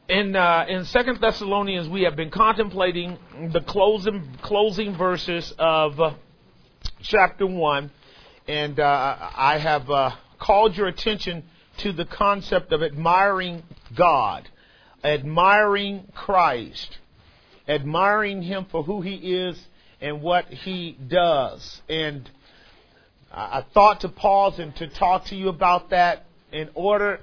In 2 Thessalonians, we have been contemplating the closing verses of chapter 1, and I have called your attention to the concept of admiring God, admiring Christ, admiring Him for who He is and what He does. And I thought to pause and to talk to you about that in order,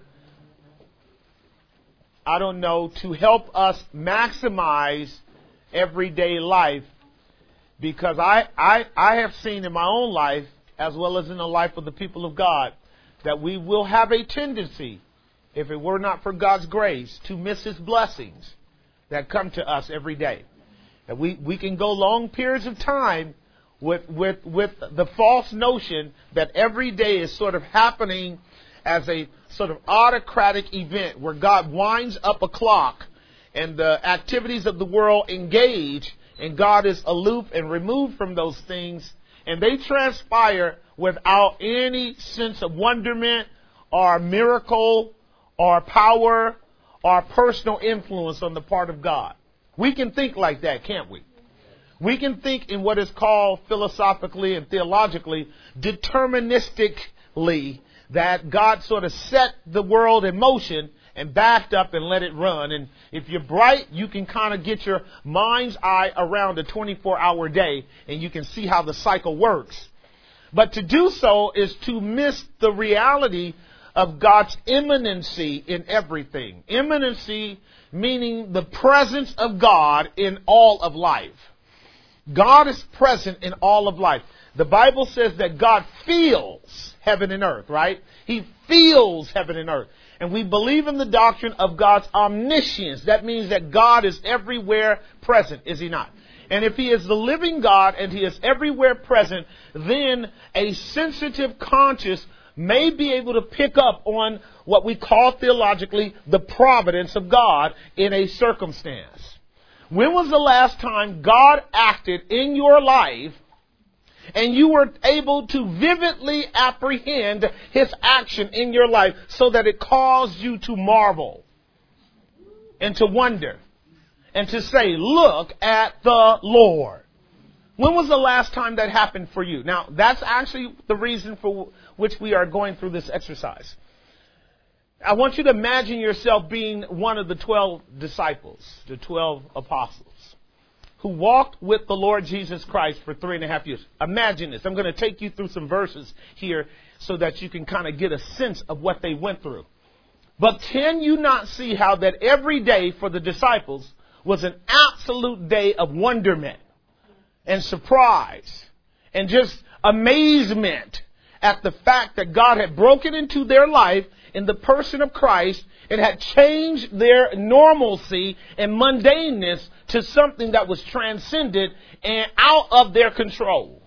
to help us maximize everyday life, because I have seen in my own life, as well as in the life of the people of God, that we will have a tendency, if it were not for God's grace, to miss His blessings that come to us every day. And we can go long periods of time with the false notion that every day is sort of happening as a sort of autocratic event where God winds up a clock and the activities of the world engage and God is aloof and removed from those things, and they transpire without any sense of wonderment or miracle or power or personal influence on the part of God. We can think like that, can't we? We can think in what is called philosophically and theologically deterministically, that God sort of set the world in motion and backed up and let it run. And if you're bright, you can kind of get your mind's eye around a 24-hour day and you can see how the cycle works. But to do so is to miss the reality of God's immanency in everything. Immanency meaning the presence of God in all of life. God is present in all of life. The Bible says that God feels heaven and earth, right? He feels heaven and earth. And we believe in the doctrine of God's omniscience. That means that God is everywhere present, is He not? And if He is the living God and He is everywhere present, then a sensitive conscience may be able to pick up on what we call theologically the providence of God in a circumstance. When was the last time God acted in your life and you were able to vividly apprehend His action in your life so that it caused you to marvel and to wonder and to say, look at the Lord? When was the last time that happened for you? Now, that's actually the reason for which we are going through this exercise. I want you to imagine yourself being one of the 12 disciples, the 12 apostles, who walked with the Lord Jesus Christ for 3.5 years. Imagine this. I'm going to take you through some verses here so that you can kind of get a sense of what they went through. But can you not see how that every day for the disciples was an absolute day of wonderment and surprise and just amazement at the fact that God had broken into their life in the person of Christ and had changed their normalcy and mundaneness to something that was transcended and out of their control?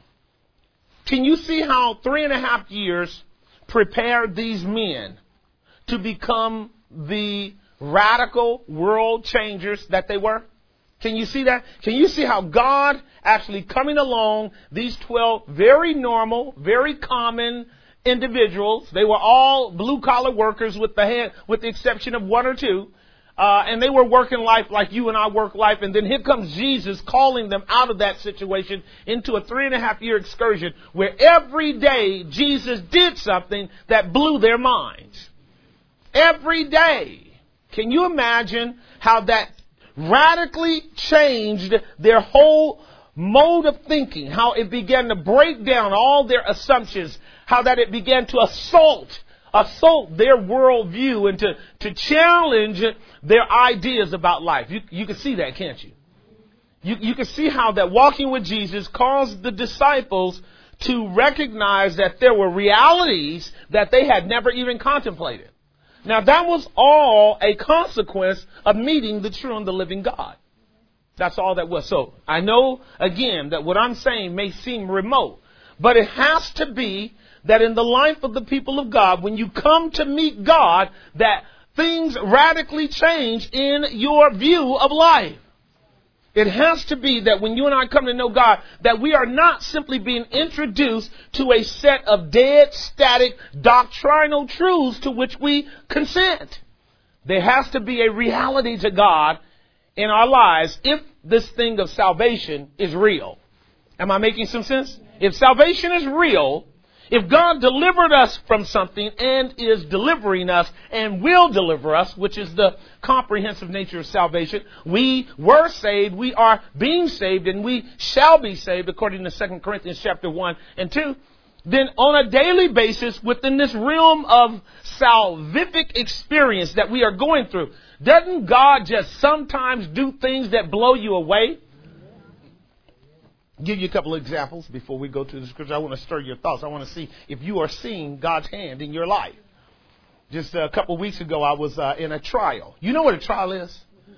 Can you see how 3.5 years prepared these men to become the radical world changers that they were? Can you see that? Can you see how God actually coming along these 12 very normal, very common individuals? They were all blue-collar workers with the exception of one or two. And they were working life like you and I work life. And then here comes Jesus calling them out of that situation into a 3.5-year excursion where every day Jesus did something that blew their minds. Every day. Can you imagine how that radically changed their whole mode of thinking, how it began to break down all their assumptions, how that it began to assault their worldview and to challenge their ideas about life. You can see that, can't you? You can see how that walking with Jesus caused the disciples to recognize that there were realities that they had never even contemplated. Now, that was all a consequence of meeting the true and the living God. That's all that was. So I know, again, that what I'm saying may seem remote, but it has to be that in the life of the people of God, when you come to meet God, that things radically change in your view of life. It has to be that when you and I come to know God, that we are not simply being introduced to a set of dead, static, doctrinal truths to which we consent. There has to be a reality to God in our lives if this thing of salvation is real. Am I making some sense? If salvation is real, if God delivered us from something and is delivering us and will deliver us, which is the comprehensive nature of salvation, we were saved, we are being saved, and we shall be saved according to 2 Corinthians chapter 1 and 2, then on a daily basis within this realm of salvific experience that we are going through, doesn't God just sometimes do things that blow you away? Give you a couple of examples before we go to the scripture. I want to stir your thoughts. I want to see if you are seeing God's hand in your life. Just a couple of weeks ago, I was in a trial. You know what a trial is?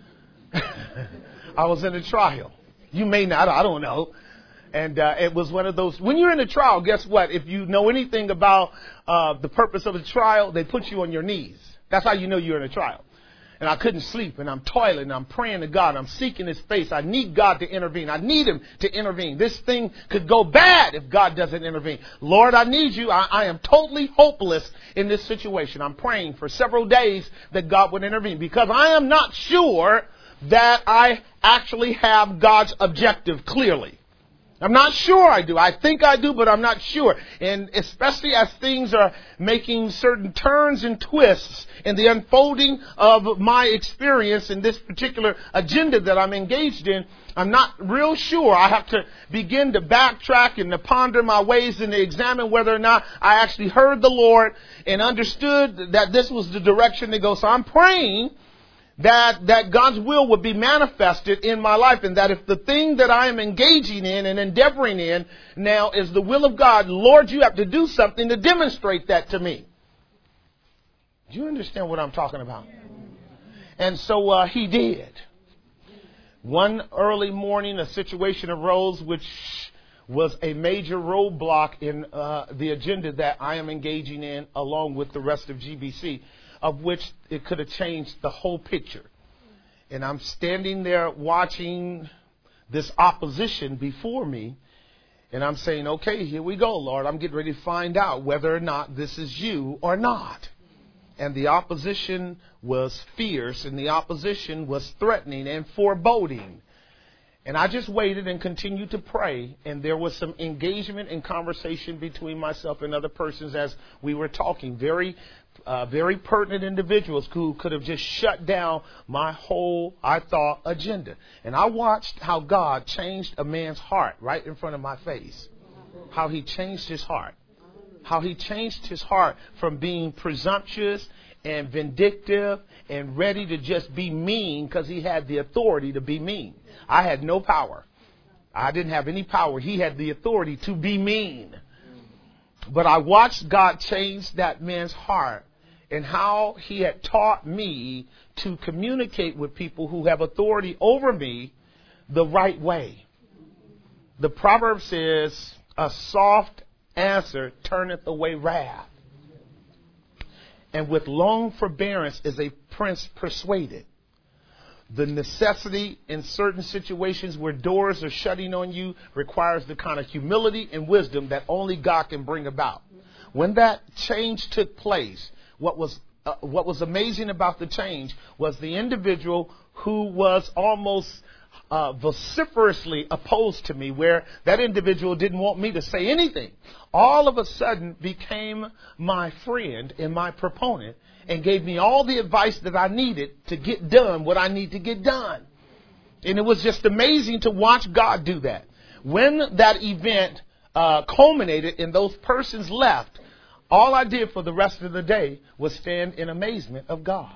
I was in a trial. You may not. I don't know. And it was one of those. When you're in a trial, guess what? If you know anything about the purpose of a trial, they put you on your knees. That's how you know you're in a trial. And I couldn't sleep, and I'm toiling, and I'm praying to God. I'm seeking His face. I need God to intervene. I need Him to intervene. This thing could go bad if God doesn't intervene. Lord, I need you. I am totally hopeless in this situation. I'm praying for several days that God would intervene because I am not sure that I actually have God's objective clearly. I'm not sure I do. I think I do, but I'm not sure. And especially as things are making certain turns and twists in the unfolding of my experience in this particular agenda that I'm engaged in, I'm not real sure. I have to begin to backtrack and to ponder my ways and to examine whether or not I actually heard the Lord and understood that this was the direction to go. So I'm praying that God's will would be manifested in my life, and that if the thing that I am engaging in and endeavoring in now is the will of God, Lord, you have to do something to demonstrate that to me. Do you understand what I'm talking about? And so He did. One early morning, a situation arose which was a major roadblock in the agenda that I am engaging in along with the rest of GBC, of which it could have changed the whole picture. And I'm standing there watching this opposition before me, and I'm saying, okay, here we go, Lord. I'm getting ready to find out whether or not this is you or not. And the opposition was fierce, and the opposition was threatening and foreboding. And I just waited and continued to pray, and there was some engagement and conversation between myself and other persons as we were talking. Very pertinent individuals who could have just shut down my whole, I thought, agenda. And I watched how God changed a man's heart right in front of my face. How He changed his heart. How He changed his heart from being presumptuous and vindictive and ready to just be mean because he had the authority to be mean. I had no power. I didn't have any power. He had the authority to be mean. But I watched God change that man's heart and how He had taught me to communicate with people who have authority over me the right way. The proverb says, a soft answer turneth away wrath, and with long forbearance is a prince persuaded. The necessity in certain situations where doors are shutting on you requires the kind of humility and wisdom that only God can bring about. When that change took place, what was amazing about the change was the individual who was almost vociferously opposed to me, where that individual didn't want me to say anything, all of a sudden became my friend and my proponent and gave me all the advice that I needed to get done what I need to get done. And it was just amazing to watch God do that. When that event culminated and those persons left, all I did for the rest of the day was stand in amazement of God.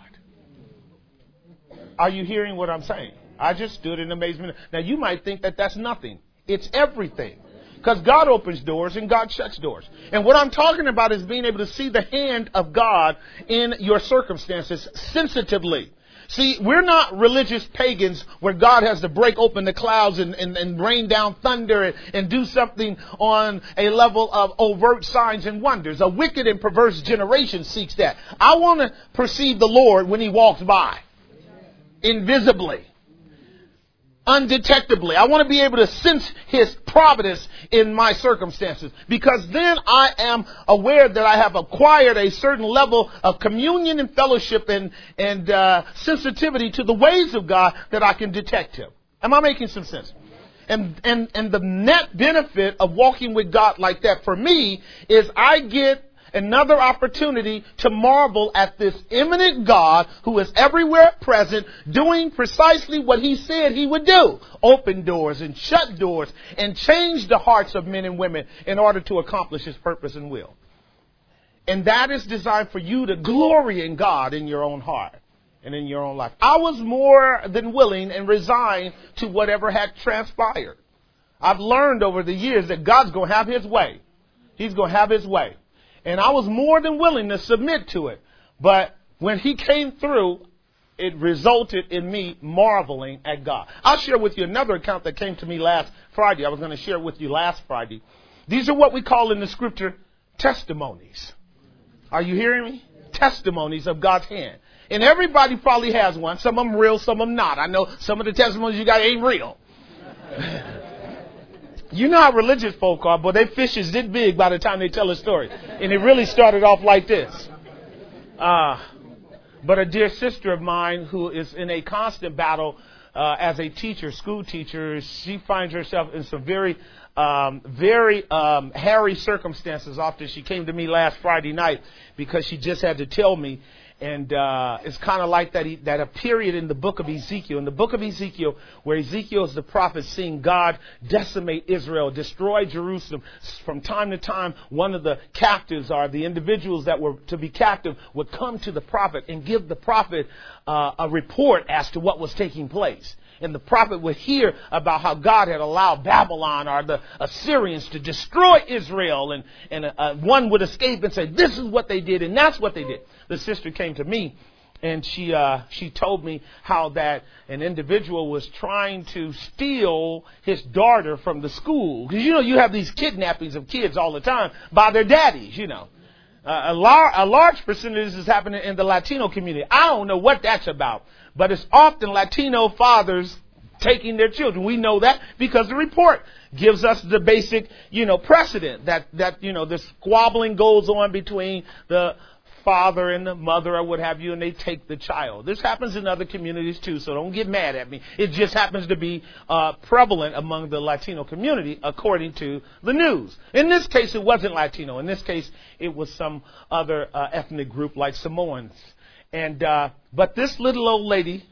Are you hearing what I'm saying? I just stood in amazement. Now, you might think that that's nothing. It's everything. Because God opens doors and God shuts doors. And what I'm talking about is being able to see the hand of God in your circumstances sensitively. See, we're not religious pagans where God has to break open the clouds and rain down thunder and do something on a level of overt signs and wonders. A wicked and perverse generation seeks that. I want to perceive the Lord when He walks by. Invisibly. undetectably. I want to be able to sense His providence in my circumstances, because then I am aware that I have acquired a certain level of communion and fellowship and sensitivity to the ways of God that I can detect Him. Am I making some sense? And the net benefit of walking with God like that for me is I get another opportunity to marvel at this immanent God who is everywhere present, doing precisely what He said He would do. Open doors and shut doors and change the hearts of men and women in order to accomplish His purpose and will. And that is designed for you to glory in God in your own heart and in your own life. I was more than willing and resigned to whatever had transpired. I've learned over the years that God's going to have His way. He's going to have His way. And I was more than willing to submit to it. But when He came through, it resulted in me marveling at God. I'll share with you another account that came to me last Friday. I was going to share it with you last Friday. These are what we call in the scripture testimonies. Are you hearing me? Testimonies of God's hand. And everybody probably has one. Some of them real, some of them not. I know some of the testimonies you got ain't real. You know how religious folk are, but they fish is this big by the time they tell a story. And it really started off like this. But a dear sister of mine who is in a constant battle as a teacher, school teacher, she finds herself in some very hairy circumstances. Often she came to me last Friday night because she just had to tell me. And it's kind of like that a period in the book of Ezekiel. In the book of Ezekiel, where Ezekiel is the prophet seeing God decimate Israel, destroy Jerusalem. From time to time, one of the captives or the individuals that were to be captive would come to the prophet and give the prophet a report as to what was taking place. And the prophet would hear about how God had allowed Babylon or the Assyrians to destroy Israel. And one would escape and say, this is what they did and that's what they did. The sister came to me and she told me how that an individual was trying to steal his daughter from the school. Because, you have these kidnappings of kids all the time by their daddies, A large percentage is happening in the Latino community. I don't know what that's about, but it's often Latino fathers taking their children. We know that because the report gives us the basic, precedent that this squabbling goes on between the father and the mother or what have you, and they take the child. This happens in other communities too, so don't get mad at me. It just happens to be prevalent among the Latino community, according to the news. In this case, it wasn't Latino. In this case, it was some other ethnic group like Samoans. And but this little lady,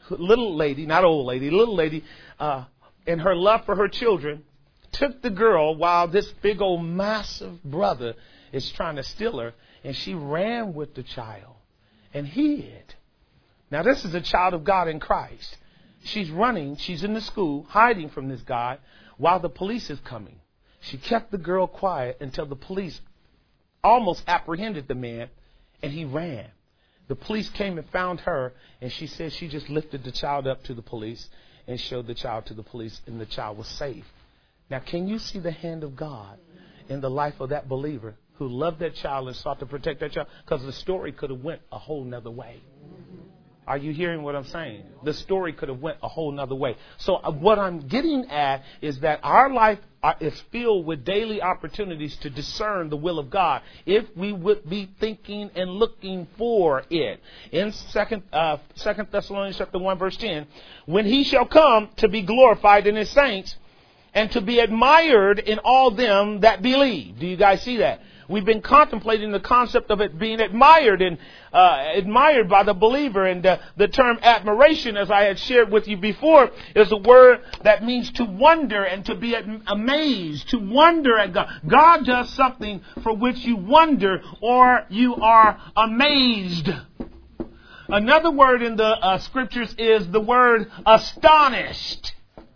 in her love for her children, took the girl while this big old massive brother is trying to steal her. And she ran with the child and hid. Now, this is a child of God in Christ. She's running. She's in the school, hiding from this guy while the police is coming. She kept the girl quiet until the police almost apprehended the man, and he ran. The police came and found her, and she said she just lifted the child up to the police and showed the child to the police, and the child was safe. Now, can you see the hand of God in the life of that believer who loved that child and sought to protect that child? Because the story could have went a whole nother way. Are you hearing what I'm saying? The story could have went a whole nother way. So what I'm getting at is that our life is filled with daily opportunities to discern the will of God if we would be thinking and looking for it. In 2 Thessalonians chapter 1 verse 10, when He shall come to be glorified in His saints and to be admired in all them that believe. Do you guys see that? We've been contemplating the concept of it being admired and admired by the believer. And the term admiration, as I had shared with you before, is a word that means to wonder and to be amazed, to wonder at God. God does something for which you wonder or you are amazed. Another word in the scriptures is the word astonished.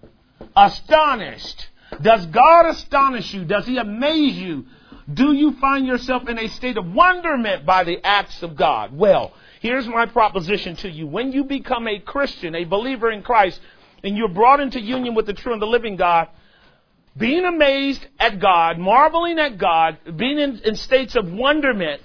Astonished. Does God astonish you? Does He amaze you? Do you find yourself in a state of wonderment by the acts of God? Well, here's my proposition to you. When you become a Christian, a believer in Christ, and you're brought into union with the true and the living God, being amazed at God, marveling at God, being in states of wonderment,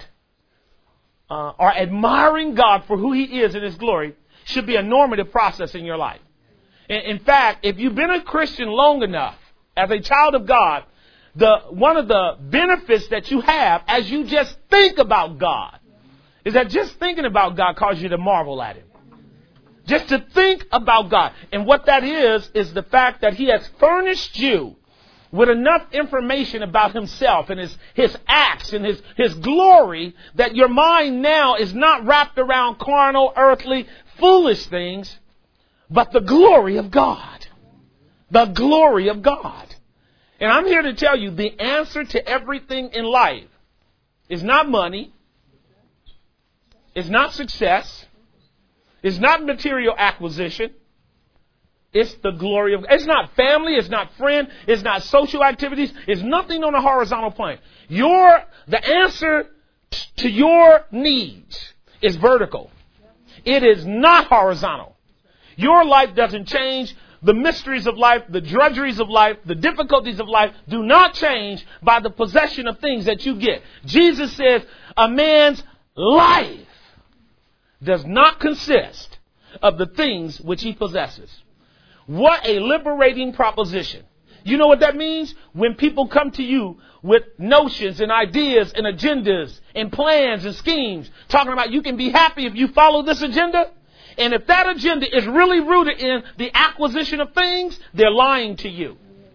or admiring God for who He is in His glory, should be a normative process in your life. In fact, if you've been a Christian long enough, as a child of God, one of the benefits that you have as you just think about God is that just thinking about God causes you to marvel at Him. Just to think about God. And what that is the fact that He has furnished you with enough information about Himself and His acts and His glory that your mind now is not wrapped around carnal, earthly, foolish things, but the glory of God. The glory of God. And I'm here to tell you the answer to everything in life is not money. It's not success. It's not material acquisition. It's the glory of God. It's not family. It's not friend. It's not social activities. It's nothing on a horizontal plane. The answer to your needs is vertical. It is not horizontal. Your life doesn't change. The mysteries of life, the drudgeries of life, the difficulties of life do not change by the possession of things that you get. Jesus says a man's life does not consist of the things which he possesses. What a liberating proposition. You know what that means? When people come to you with notions and ideas and agendas and plans and schemes, talking about you can be happy if you follow this agenda. And if that agenda is really rooted in the acquisition of things, they're lying to you.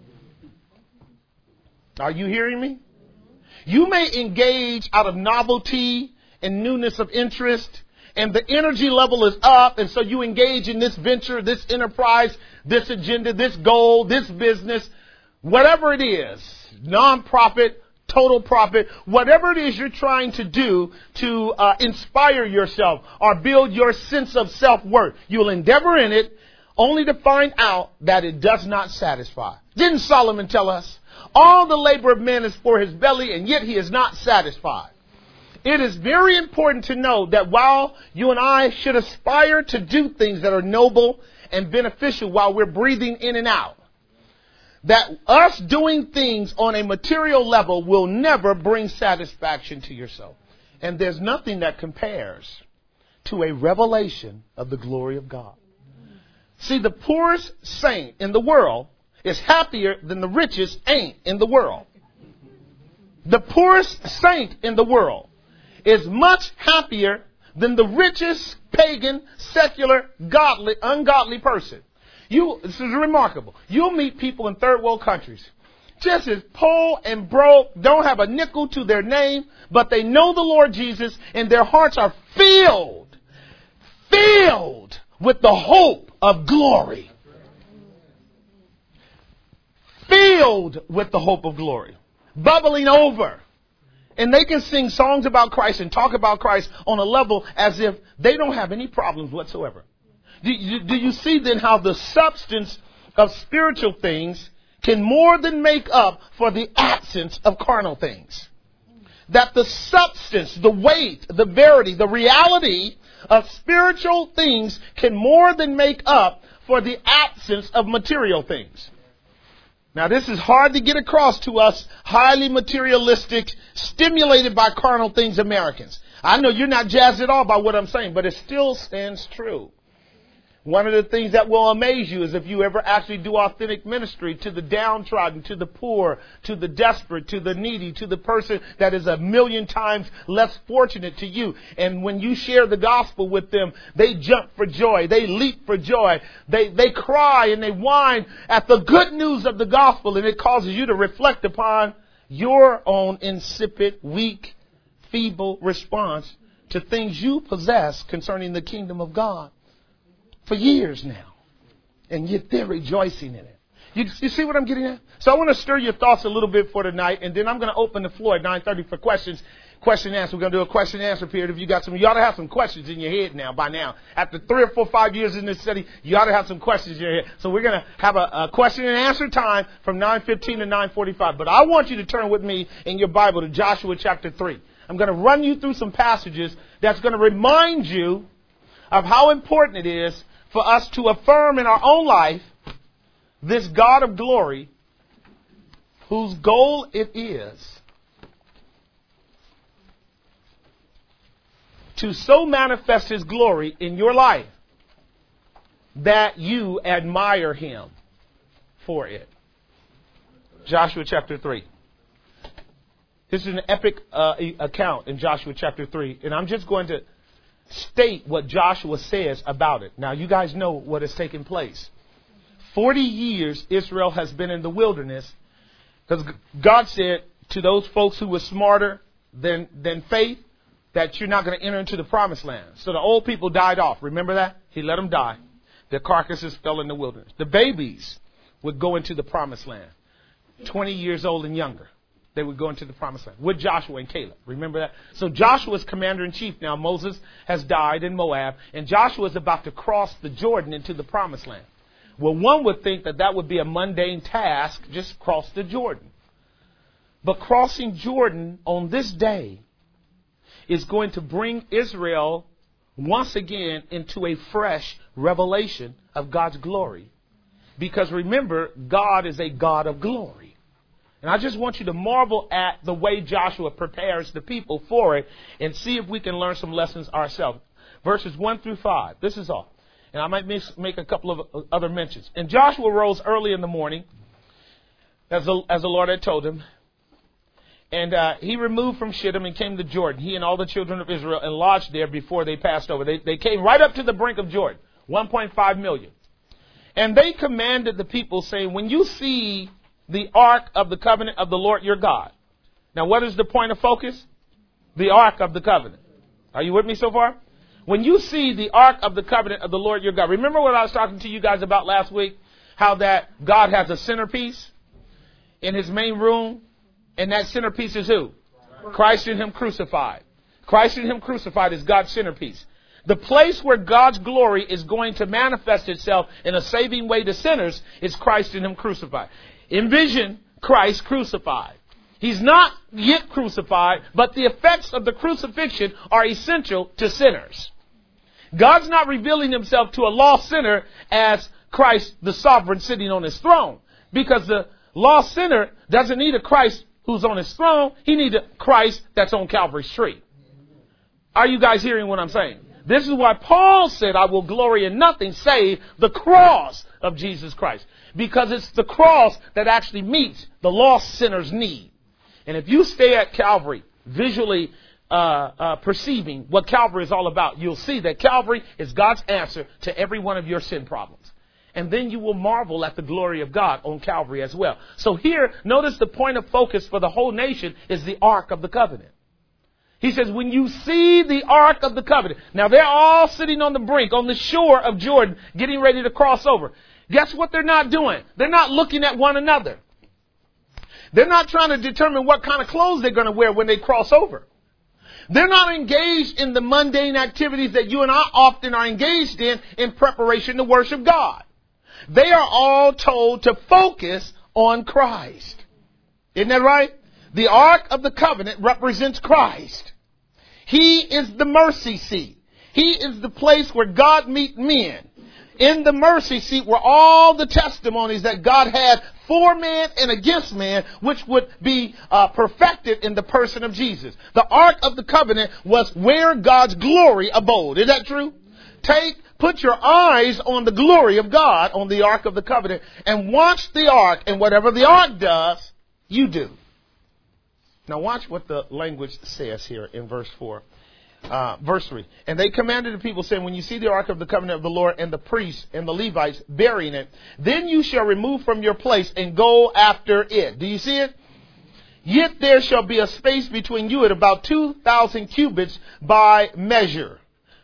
Are you hearing me? You may engage out of novelty and newness of interest, and the energy level is up, and so you engage in this venture, this enterprise, this agenda, this goal, this business, whatever it is, nonprofit, total profit, whatever it is you're trying to do to inspire yourself or build your sense of self-worth. You'll endeavor in it only to find out that it does not satisfy. Didn't Solomon tell us? All the labor of man is for his belly, and yet he is not satisfied. It is very important to know that while you and I should aspire to do things that are noble and beneficial while we're breathing in and out, that us doing things on a material level will never bring satisfaction to your soul. And there's nothing that compares to a revelation of the glory of God. See, the poorest saint in the world is happier than the richest ain't in the world. The poorest saint in the world is much happier than the richest pagan, secular, godly, ungodly person. This is remarkable. You'll meet people in third world countries just as poor and broke, don't have a nickel to their name, but they know the Lord Jesus and their hearts are filled with the hope of glory. Filled with the hope of glory. Bubbling over. And they can sing songs about Christ and talk about Christ on a level as if they don't have any problems whatsoever. Do you see then how the substance of spiritual things can more than make up for the absence of carnal things? That the substance, the weight, the verity, the reality of spiritual things can more than make up for the absence of material things. Now, this is hard to get across to us highly materialistic, stimulated by carnal things Americans. I know you're not jazzed at all by what I'm saying, but it still stands true. One of the things that will amaze you is if you ever actually do authentic ministry to the downtrodden, to the poor, to the desperate, to the needy, to the person that is 1,000,000 times less fortunate to you. And when you share the gospel with them, they jump for joy. They leap for joy. They cry and they whine at the good news of the gospel. And it causes you to reflect upon your own insipid, weak, feeble response to things you possess concerning the kingdom of God. For years now. And yet they're rejoicing in it. You see what I'm getting at? So I want to stir your thoughts a little bit for tonight. And then I'm going to open the floor at 9:30 for questions. Question and answer. We're going to do a question and answer period. If you got you ought to have some questions in your head now by now. After 3 or 4, 5 years in this study, you ought to have some questions in your head. So we're going to have a question and answer time from 9:15 to 9:45. But I want you to turn with me in your Bible to Joshua chapter 3. I'm going to run you through some passages that's going to remind you of how important it is for us to affirm in our own life this God of glory, whose goal it is to so manifest His glory in your life that you admire him for it. Joshua chapter 3. This is an epic account in Joshua chapter 3. And I'm just going to state what Joshua says about it. Now, you guys know what has taken place. 40 years Israel has been in the wilderness because God said to those folks who were smarter than faith that you're not going to enter into the promised land. So the old people died off. Remember that? He let them die. Their carcasses fell in the wilderness. The babies would go into the promised land. 20 years old and younger. They would go into the promised land with Joshua and Caleb. Remember that? So Joshua is commander in chief now. Moses has died in Moab, and Joshua is about to cross the Jordan into the promised land. Well, one would think that that would be a mundane task, just cross the Jordan. But crossing Jordan on this day is going to bring Israel once again into a fresh revelation of God's glory. Because remember, God is a God of glory. And I just want you to marvel at the way Joshua prepares the people for it and see if we can learn some lessons ourselves. Verses 1 through 5. This is all. And I might make a couple of other mentions. And Joshua rose early in the morning, as the Lord had told him. And he removed from Shittim and came to Jordan, he and all the children of Israel, and lodged there before they passed over. They came right up to the brink of Jordan, 1.5 million. And they commanded the people, saying, when you see the ark of the covenant of the Lord your God. Now, what is the point of focus? The ark of the covenant. Are you with me so far? When you see the ark of the covenant of the Lord your God. Remember what I was talking to you guys about last week? How that God has a centerpiece in his main room. And that centerpiece is who? Christ in him crucified. Christ in him crucified is God's centerpiece. The place where God's glory is going to manifest itself in a saving way to sinners is Christ in him crucified. Envision Christ crucified. He's not yet crucified, but the effects of the crucifixion are essential to sinners. God's not revealing himself to a lost sinner as Christ the sovereign sitting on his throne. Because the lost sinner doesn't need a Christ who's on his throne. He needs a Christ that's on Calvary's tree. Are you guys hearing what I'm saying? This is why Paul said, I will glory in nothing save the cross of Jesus Christ. Because it's the cross that actually meets the lost sinner's need. And if you stay at Calvary, visually perceiving what Calvary is all about, you'll see that Calvary is God's answer to every one of your sin problems. And then you will marvel at the glory of God on Calvary as well. So here, notice the point of focus for the whole nation is the Ark of the Covenant. He says, when you see the Ark of the Covenant. Now, they're all sitting on the brink, on the shore of Jordan, getting ready to cross over. Guess what they're not doing? They're not looking at one another. They're not trying to determine what kind of clothes they're going to wear when they cross over. They're not engaged in the mundane activities that you and I often are engaged in preparation to worship God. They are all told to focus on Christ. Isn't that right? The Ark of the Covenant represents Christ. He is the mercy seat. He is the place where God meets men. In the mercy seat were all the testimonies that God had for man and against man, which would be perfected in the person of Jesus. The Ark of the Covenant was where God's glory abode. Is that true? Put your eyes on the glory of God on the Ark of the Covenant and watch the Ark, and whatever the Ark does, you do. Now watch what the language says here in verse 4. Verse 3. And they commanded the people, saying, when you see the Ark of the Covenant of the Lord and the priests and the Levites bearing it, then you shall remove from your place and go after it. Do you see it? Yet there shall be a space between you at about 2,000 cubits by measure.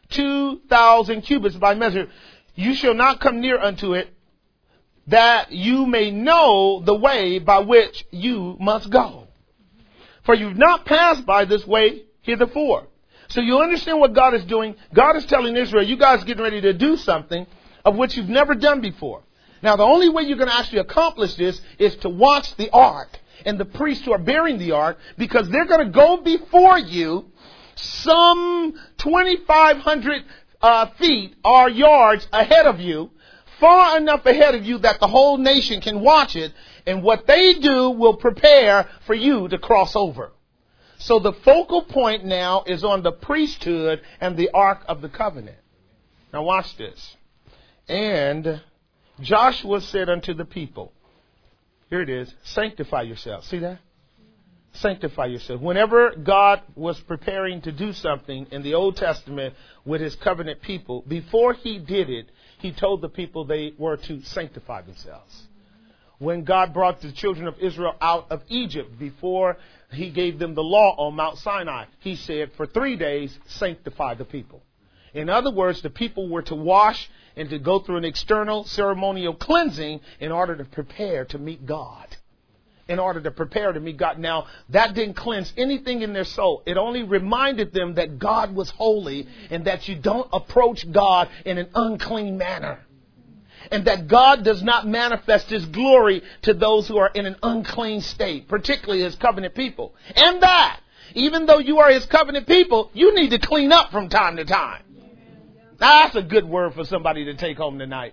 2,000 cubits by measure. You shall not come near unto it, that you may know the way by which you must go. For you've not passed by this way hitherfore. So you understand what God is doing. God is telling Israel, you guys are getting ready to do something of which you've never done before. Now, the only way you're going to actually accomplish this is to watch the ark and the priests who are bearing the ark, because they're going to go before you some 2,500 feet or yards ahead of you, far enough ahead of you that the whole nation can watch it. And what they do will prepare for you to cross over. So the focal point now is on the priesthood and the Ark of the Covenant. Now watch this. And Joshua said unto the people, here it is, sanctify yourselves. See that? Sanctify yourself. Whenever God was preparing to do something in the Old Testament with his covenant people, before he did it, he told the people they were to sanctify themselves. When God brought the children of Israel out of Egypt, before he gave them the law on Mount Sinai, he said, for 3 days, sanctify the people. In other words, the people were to wash and to go through an external ceremonial cleansing in order to prepare to meet God. In order to prepare to meet God. Now, that didn't cleanse anything in their soul. It only reminded them that God was holy and that you don't approach God in an unclean manner. And that God does not manifest his glory to those who are in an unclean state, particularly his covenant people. And that, even though you are his covenant people, you need to clean up from time to time. Now, that's a good word for somebody to take home tonight.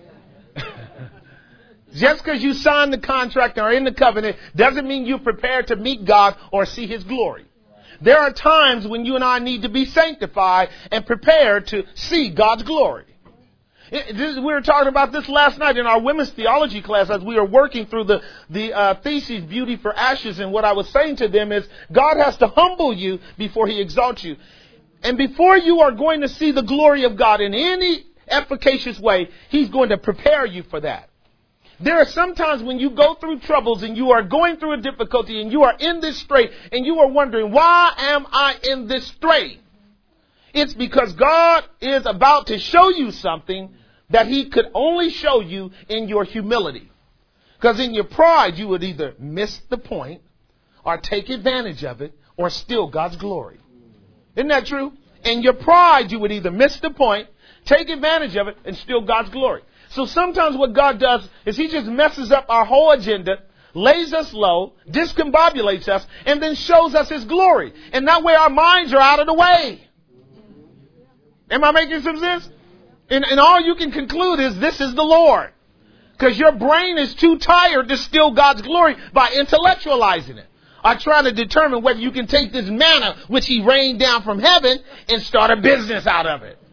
Just because you signed the contract or are in the covenant doesn't mean you're prepared to meet God or see his glory. There are times when you and I need to be sanctified and prepared to see God's glory. We were talking about this last night in our women's theology class as we were working through the thesis, Beauty for Ashes. And what I was saying to them is God has to humble you before he exalts you. And before you are going to see the glory of God in any efficacious way, he's going to prepare you for that. There are some times when you go through troubles and you are going through a difficulty and you are in this strait and you are wondering, why am I in this strait? It's because God is about to show you something that he could only show you in your humility. Because in your pride, you would either miss the point or take advantage of it or steal God's glory. Isn't that true? In your pride, you would either miss the point, take advantage of it, and steal God's glory. So sometimes what God does is he just messes up our whole agenda, lays us low, discombobulates us, and then shows us his glory. And that way our minds are out of the way. Am I making some sense? And all you can conclude is this is the Lord. Because your brain is too tired to steal God's glory by intellectualizing it. Or trying to determine whether you can take this manna which he rained down from heaven and start a business out of it.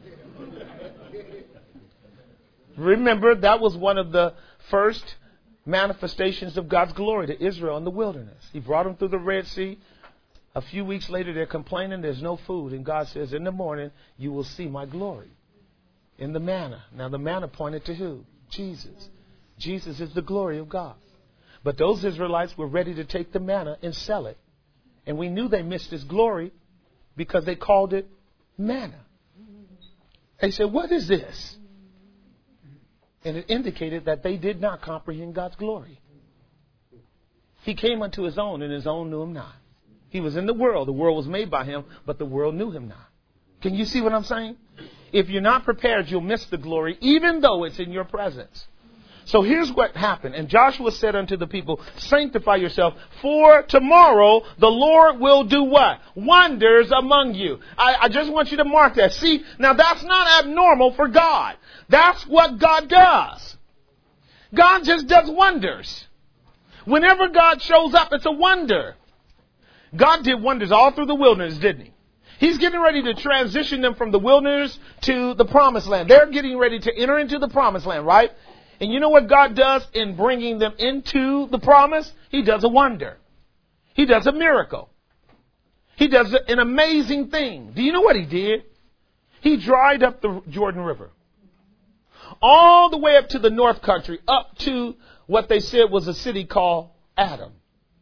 Remember, that was one of the first manifestations of God's glory to Israel in the wilderness. He brought them through the Red Sea. A few weeks later, they're complaining there's no food. And God says, in the morning, you will see my glory in the manna. Now, the manna pointed to who? Jesus. Jesus is the glory of God. But those Israelites were ready to take the manna and sell it. And we knew they missed his glory because they called it manna. They said, what is this? And it indicated that they did not comprehend God's glory. He came unto his own, and his own knew him not. He was in the world was made by him, but the world knew him not. Can you see what I'm saying? If you're not prepared, you'll miss the glory, even though it's in your presence. So here's what happened. And Joshua said unto the people, sanctify yourself, for tomorrow the Lord will do what? Wonders among you. I just want you to mark that. See, now that's not abnormal for God. That's what God does. God just does wonders. Whenever God shows up, it's a wonder. God did wonders all through the wilderness, didn't he? He's getting ready to transition them from the wilderness to the promised land. They're getting ready to enter into the promised land, right? And you know what God does in bringing them into the promise? He does a wonder. He does a miracle. He does an amazing thing. Do you know what he did? He dried up the Jordan River. All the way up to the north country, up to what they said was a city called Adam.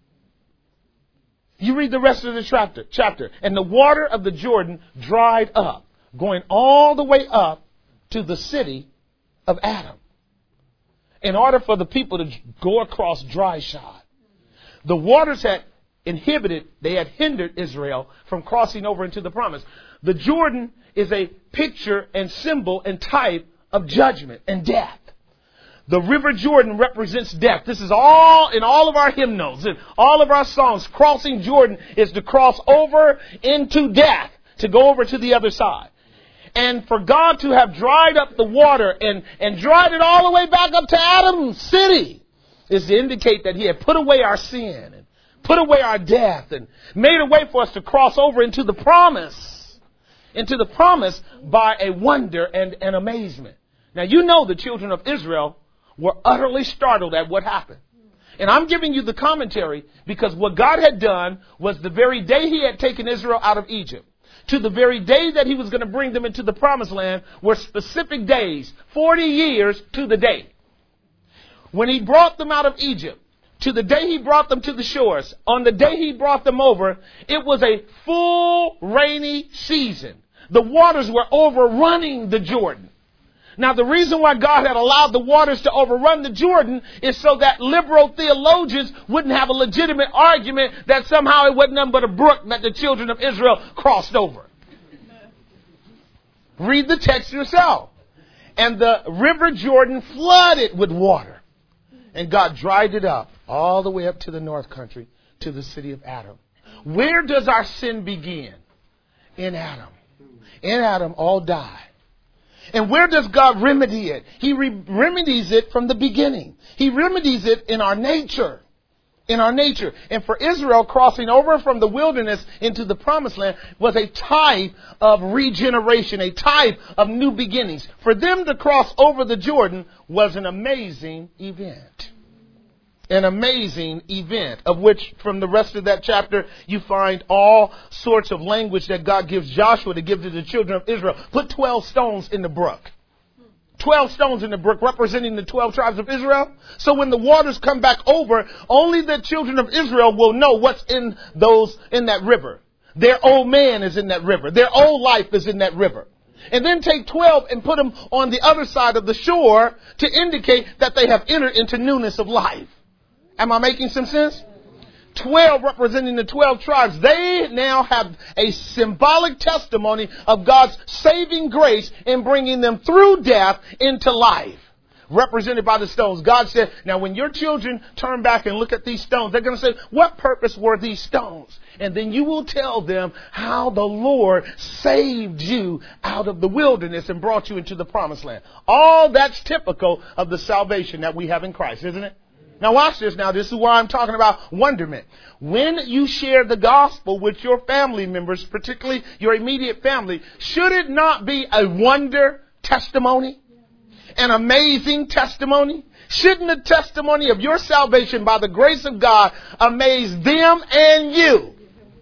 You read the rest of the chapter. And the water of the Jordan dried up, going all the way up to the city of Adam. In order for the people to go across dry shod. The waters had hindered Israel from crossing over into the promise. The Jordan is a picture and symbol and type of judgment and death. The river Jordan represents death. This is all in all of our hymnals and all of our songs. Crossing Jordan is to cross over into death, to go over to the other side. And for God to have dried up the water and dried it all the way back up to Adam's city is to indicate that he had put away our sin and put away our death and made a way for us to cross over into the promise by a wonder and an amazement. Now, you know the children of Israel were utterly startled at what happened. And I'm giving you the commentary because what God had done was the very day he had taken Israel out of Egypt to the very day that he was going to bring them into the promised land were specific days, 40 years to the day. When he brought them out of Egypt, to the day he brought them to the shores, on the day he brought them over, it was a full rainy season. The waters were overrunning the Jordan. Now, the reason why God had allowed the waters to overrun the Jordan is so that liberal theologians wouldn't have a legitimate argument that somehow it wasn't nothing but a brook that the children of Israel crossed over. Read the text yourself. And the river Jordan flooded with water. And God dried it up all the way up to the north country, to the city of Adam. Where does our sin begin? In Adam. In Adam, all die. And where does God remedy it? He remedies it from the beginning. He remedies it in our nature. In our nature. And for Israel, crossing over from the wilderness into the promised land was a type of regeneration, a type of new beginnings. For them to cross over the Jordan was an amazing event. An amazing event, of which from the rest of that chapter you find all sorts of language that God gives Joshua to give to the children of Israel. Put 12 stones in the brook. 12 stones in the brook representing the 12 tribes of Israel. So when the waters come back over, only the children of Israel will know what's in that river. Their old man is in that river. Their old life is in that river. And then take 12 and put them on the other side of the shore to indicate that they have entered into newness of life. Am I making some sense? 12 representing the 12 tribes. They now have a symbolic testimony of God's saving grace in bringing them through death into life. Represented by the stones. God said, now when your children turn back and look at these stones, they're going to say, what purpose were these stones? And then you will tell them how the Lord saved you out of the wilderness and brought you into the promised land. All that's typical of the salvation that we have in Christ, isn't it? Now watch this. Now this is why I'm talking about wonderment. When you share the gospel with your family members, particularly your immediate family, should it not be a wonder testimony? An amazing testimony? Shouldn't the testimony of your salvation by the grace of God amaze them and you?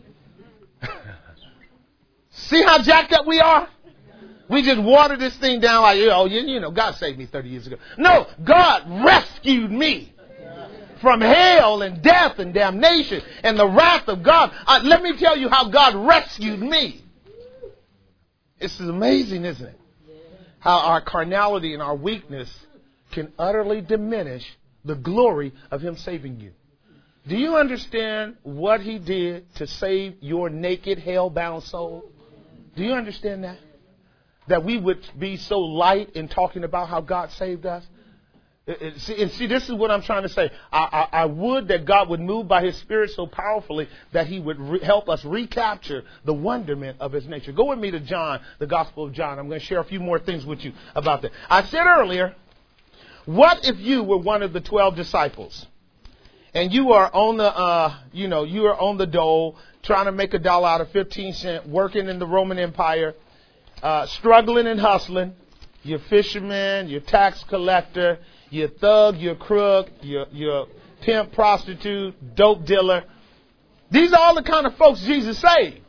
See how jacked up we are? We just water this thing down like, God saved me 30 years ago. No, God rescued me from hell and death and damnation and the wrath of God. Let me tell you how God rescued me. This is amazing, isn't it? How our carnality and our weakness can utterly diminish the glory of Him saving you. Do you understand what He did to save your naked, hell-bound soul? Do you understand that? That we would be so light in talking about how God saved us? See, this is what I'm trying to say. I would that God would move by His Spirit so powerfully that He would help us recapture the wonderment of His nature. Go with me to John, the Gospel of John. I'm going to share a few more things with you about that. I said earlier, what if you were one of the 12 disciples and you are on the, you are on the dole trying to make $1 out of 15 cents, working in the Roman Empire, struggling and hustling. You're fisherman, you're tax collector, you're thug, you're crook, you're pimp, prostitute, dope dealer. These are all the kind of folks Jesus saved.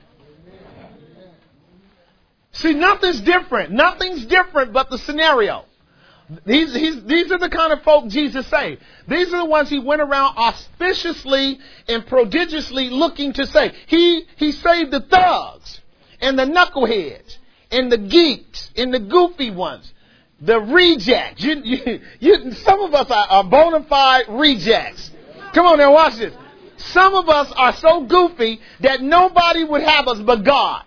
See, nothing's different. Nothing's different but the scenario. These are the kind of folk Jesus saved. These are the ones He went around auspiciously and prodigiously looking to save. He saved the thugs and the knuckleheads and the geeks and the goofy ones. The rejects. Some of us are bona fide rejects. Come on now, watch this. Some of us are so goofy that nobody would have us but God.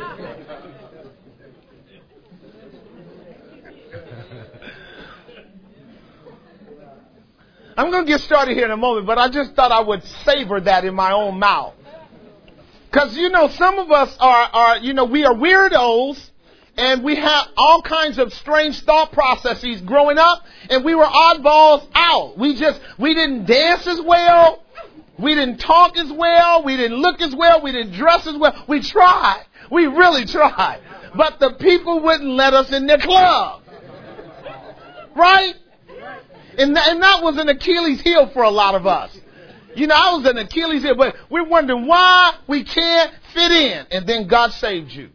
I'm going to get started here in a moment, but I just thought I would savor that in my own mouth. Because, some of us are we are weirdos. And we have all kinds of strange thought processes growing up. And we were oddballs out. We didn't dance as well. We didn't talk as well. We didn't look as well. We didn't dress as well. We tried. We really tried. But the people wouldn't let us in their club. Right? And that was an Achilles heel for a lot of us. You know, I was an Achilles heel, but we're wondering why we can't fit in. And then God saved you.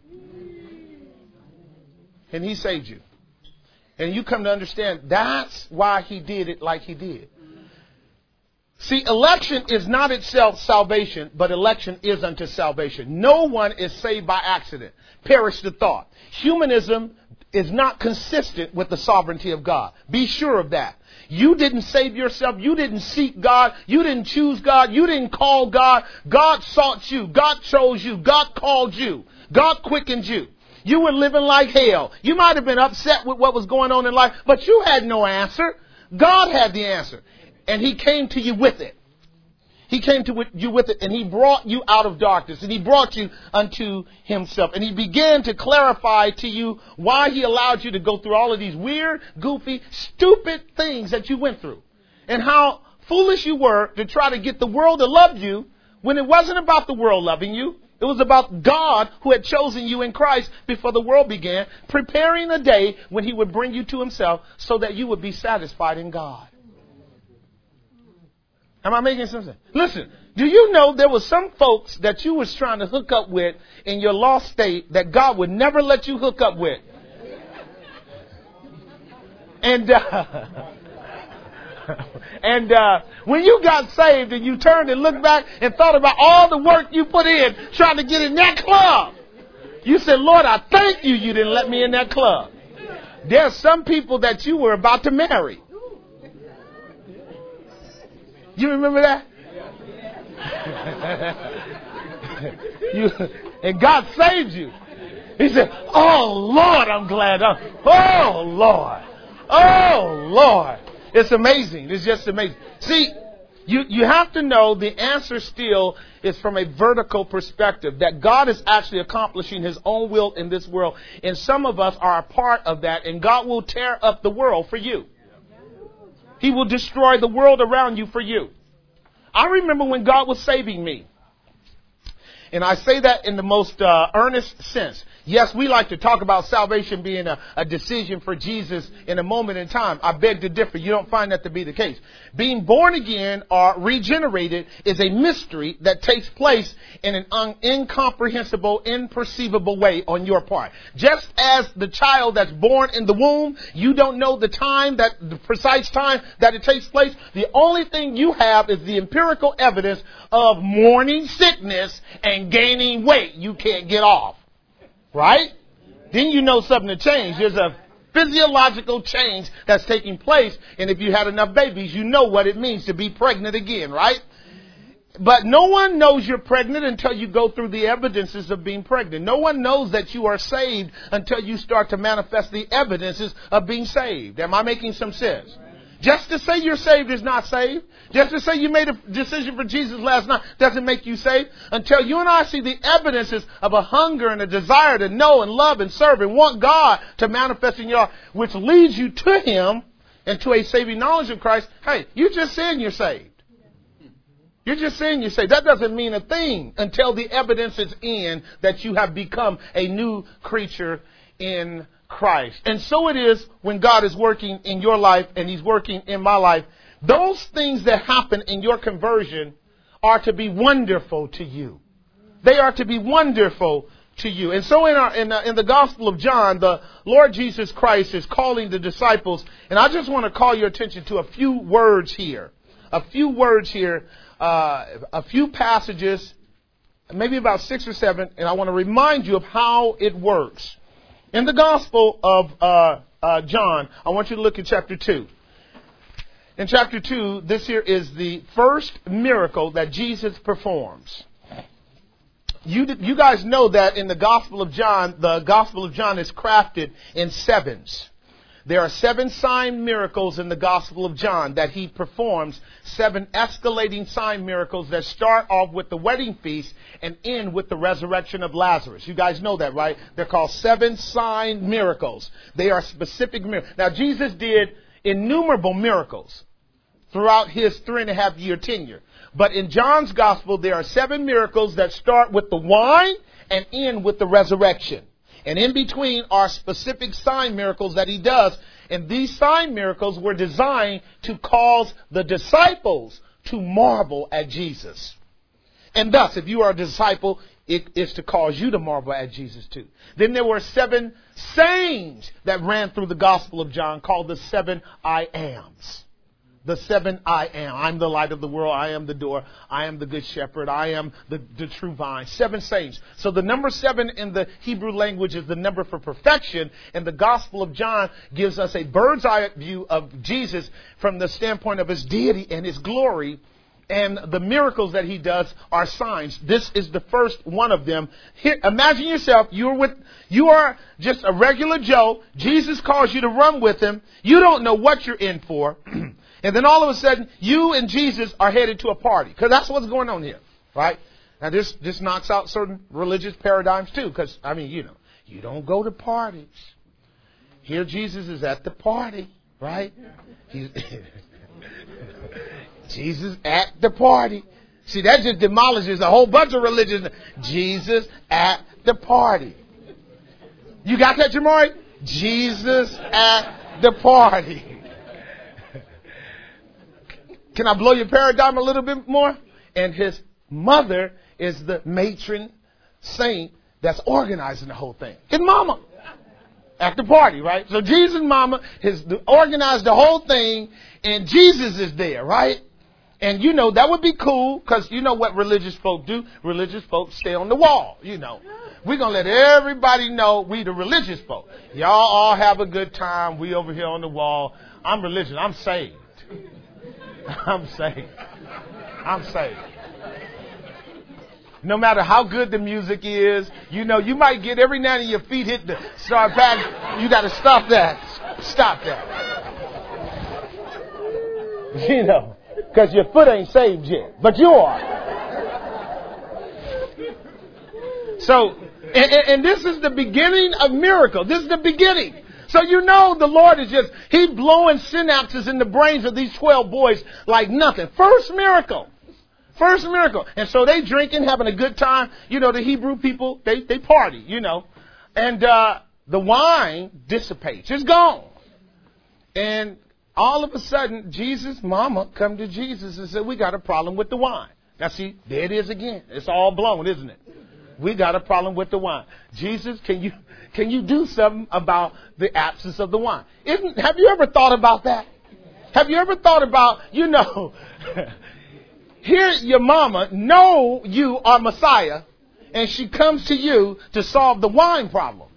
And He saved you. And you come to understand that's why He did it like He did. See, election is not itself salvation, but election is unto salvation. No one is saved by accident. Perish the thought. Humanism is not consistent with the sovereignty of God. Be sure of that. You didn't save yourself. You didn't seek God. You didn't choose God. You didn't call God. God sought you. God chose you. God called you. God quickened you. You were living like hell. You might have been upset with what was going on in life, but you had no answer. God had the answer. And He came to you with it. He came to you with it, and He brought you out of darkness, and He brought you unto Himself. And He began to clarify to you why He allowed you to go through all of these weird, goofy, stupid things that you went through. And how foolish you were to try to get the world to love you when it wasn't about the world loving you. It was about God who had chosen you in Christ before the world began, preparing a day when He would bring you to Himself so that you would be satisfied in God. Am I making some sense? Listen, do you know there were some folks that you was trying to hook up with in your lost state that God would never let you hook up with? And when you got saved and you turned and looked back and thought about all the work you put in trying to get in that club, you said, Lord, I thank you didn't let me in that club. There are some people that you were about to marry. You remember that? And God saved you. He said, oh, Lord, I'm glad. Oh, Lord. Oh, Lord. It's amazing. It's just amazing. See, you have to know the answer still is from a vertical perspective, that God is actually accomplishing His own will in this world. And some of us are a part of that, and God will tear up the world for you. He will destroy the world around you for you. I remember when God was saving me. And I say that in the most earnest sense. Yes, we like to talk about salvation being a decision for Jesus in a moment in time. I beg to differ. You don't find that to be the case. Being born again or regenerated is a mystery that takes place in an incomprehensible, imperceivable way on your part. Just as the child that's born in the womb, you don't know the precise time that it takes place. The only thing you have is the empirical evidence of morning sickness and gaining weight you can't get off. Right? Then you know something to change. There's a physiological change that's taking place. And if you had enough babies, you know what it means to be pregnant again, right? But no one knows you're pregnant until you go through the evidences of being pregnant. No one knows that you are saved until you start to manifest the evidences of being saved. Am I making some sense? Just to say you're saved is not saved. Just to say you made a decision for Jesus last night doesn't make you saved. Until you and I see the evidences of a hunger and a desire to know and love and serve and want God to manifest in your life, which leads you to Him and to a saving knowledge of Christ. Hey, you're just saying you're saved. You're just saying you're saved. That doesn't mean a thing until the evidence is in that you have become a new creature in Christ. And so it is when God is working in your life and He's working in my life. Those things that happen in your conversion are to be wonderful to you. They are to be wonderful to you. And so in the Gospel of John, the Lord Jesus Christ is calling the disciples. And I just want to call your attention to a few words here. A few passages, maybe about 6 or 7. And I want to remind you of how it works. In the Gospel of John, I want you to look at chapter 2. In chapter 2, this here is the first miracle that Jesus performs. You guys know that in the Gospel of John is crafted in sevens. There are 7 sign miracles in the Gospel of John that He performs, 7 escalating sign miracles that start off with the wedding feast and end with the resurrection of Lazarus. You guys know that, right? They're called 7 sign miracles. They are specific miracles. Now, Jesus did innumerable miracles throughout His 3.5-year tenure. But in John's Gospel, there are 7 miracles that start with the wine and end with the resurrection. And in between are specific sign miracles that He does. And these sign miracles were designed to cause the disciples to marvel at Jesus. And thus, if you are a disciple, it is to cause you to marvel at Jesus too. Then there were 7 sayings that ran through the Gospel of John called the 7 I ams. The 7 I am. I'm the light of the world. I am the door. I am the good shepherd. I am the true vine. 7 sayings. So the number 7 in the Hebrew language is the number for perfection. And the Gospel of John gives us a bird's eye view of Jesus from the standpoint of his deity and his glory. And the miracles that he does are signs. This is the first one of them. Here, imagine yourself, you are just a regular Joe. Jesus calls you to run with him. You don't know what you're in for. And then all of a sudden, you and Jesus are headed to a party. Because that's what's going on here, right? Now, this knocks out certain religious paradigms, too. Because, you don't go to parties. Here Jesus is at the party, right? Jesus at the party. See, that just demolishes a whole bunch of religions. Jesus at the party. You got that, Jamari? Jesus at the party. Can I blow your paradigm a little bit more? And his mother is the matron saint that's organizing the whole thing. His mama at the party, right? So Jesus' mama has organized the whole thing, and Jesus is there, right? And that would be cool, because you know what religious folk do? Religious folk stay on the wall, We're going to let everybody know we the religious folk. Y'all all have a good time. We over here on the wall. I'm religious. I'm saved. I'm saved. I'm saved. No matter how good the music is, you might get every now and then your feet hit the start back. You got to stop that. Stop that. Because your foot ain't saved yet, but you are. So, and this is the beginning of miracle. This is the beginning. So the Lord is He's blowing synapses in the brains of these 12 boys like nothing. First miracle. First miracle. And so they drinking, having a good time. The Hebrew people, they party, And the wine dissipates. It's gone. And all of a sudden, Jesus' mama come to Jesus and said, we got a problem with the wine. Now see, there it is again. It's all blown, isn't it? We got a problem with the wine. Jesus, can you do something about the absence of the wine? Have you ever thought about that? Have you ever thought about, here your mama know you are Messiah, and she comes to you to solve the wine problem.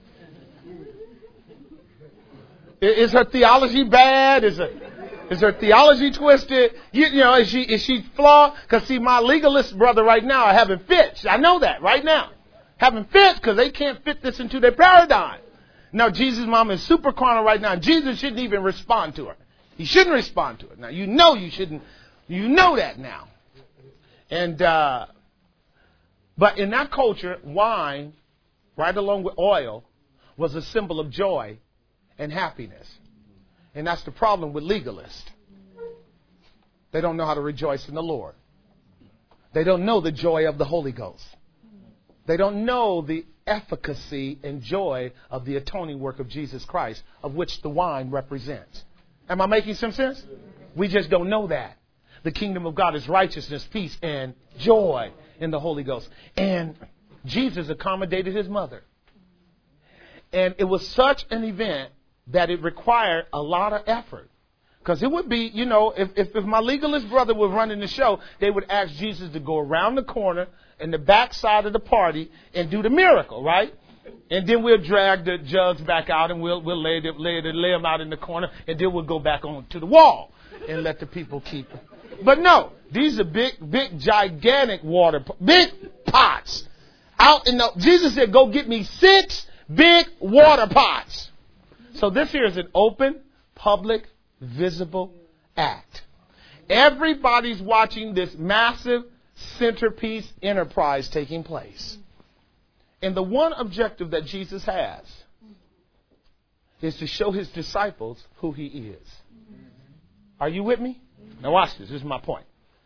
Is her theology bad? Is her theology twisted? Is she flawed? Because see, my legalist brother right now are having fits. I know that right now. Having fits because they can't fit this into their paradigm. Now, Jesus' mom is super carnal right now. Jesus shouldn't even respond to her. He shouldn't respond to her. Now, you shouldn't. You know that now. And, but in that culture, wine, right along with oil, was a symbol of joy and happiness. And that's the problem with legalists. They don't know how to rejoice in the Lord. They don't know the joy of the Holy Ghost. They don't know the efficacy and joy of the atoning work of Jesus Christ, of which the wine represents. Am I making some sense? We just don't know that. The kingdom of God is righteousness, peace, and joy in the Holy Ghost. And Jesus accommodated his mother. And it was such an event that it required a lot of effort. Because it would be, if my legalist brother was running the show, they would ask Jesus to go around the corner in the back side of the party and do the miracle, right? And then we'll drag the jugs back out and we'll lay them out in the corner, and then we'll go back on to the wall and let the people keep them. But no, these are big, gigantic big pots. Jesus said, go get me 6 big water pots. So this here is an open, public, visible act. Everybody's watching this massive centerpiece enterprise taking place. And the one objective that Jesus has is to show his disciples who he is. Are you with me? Now watch this. This is my point.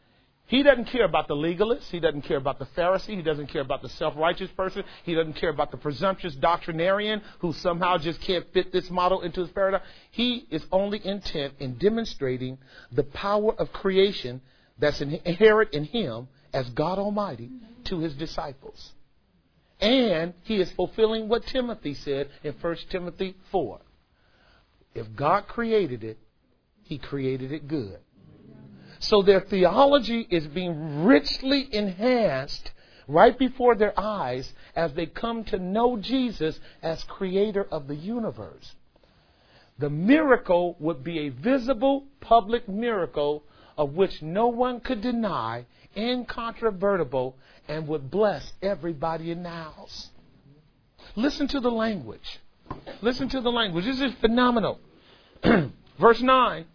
He doesn't care about the legalist. He doesn't care about the Pharisee. He doesn't care about the self-righteous person. He doesn't care about the presumptuous doctrinarian who somehow just can't fit this model into his paradigm. He is only intent in demonstrating the power of creation that's inherent in him as God Almighty to his disciples. And he is fulfilling what Timothy said in 1 Timothy 4. If God created it, he created it good. So their theology is being richly enhanced right before their eyes as they come to know Jesus as creator of the universe. The miracle would be a visible public miracle of which no one could deny, incontrovertible, and would bless everybody in the house. Listen to the language. Listen to the language. This is phenomenal. Verse 9.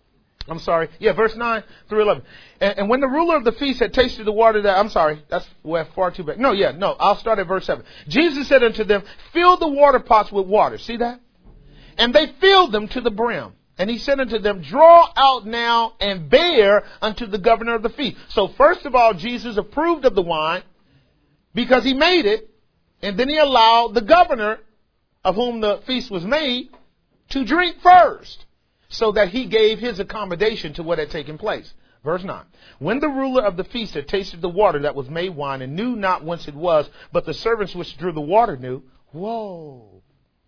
Verse 9 through 11. And when the ruler of the feast had tasted the water we're far too back. I'll start at verse 7. Jesus said unto them, fill the water pots with water. See that? And they filled them to the brim. And he said unto them, draw out now and bear unto the governor of the feast. So first of all, Jesus approved of the wine because he made it. And then he allowed the governor of whom the feast was made to drink first, so that he gave his accommodation to what had taken place. Verse 9. When the ruler of the feast had tasted the water that was made wine and knew not whence it was, but the servants which drew the water knew. Whoa.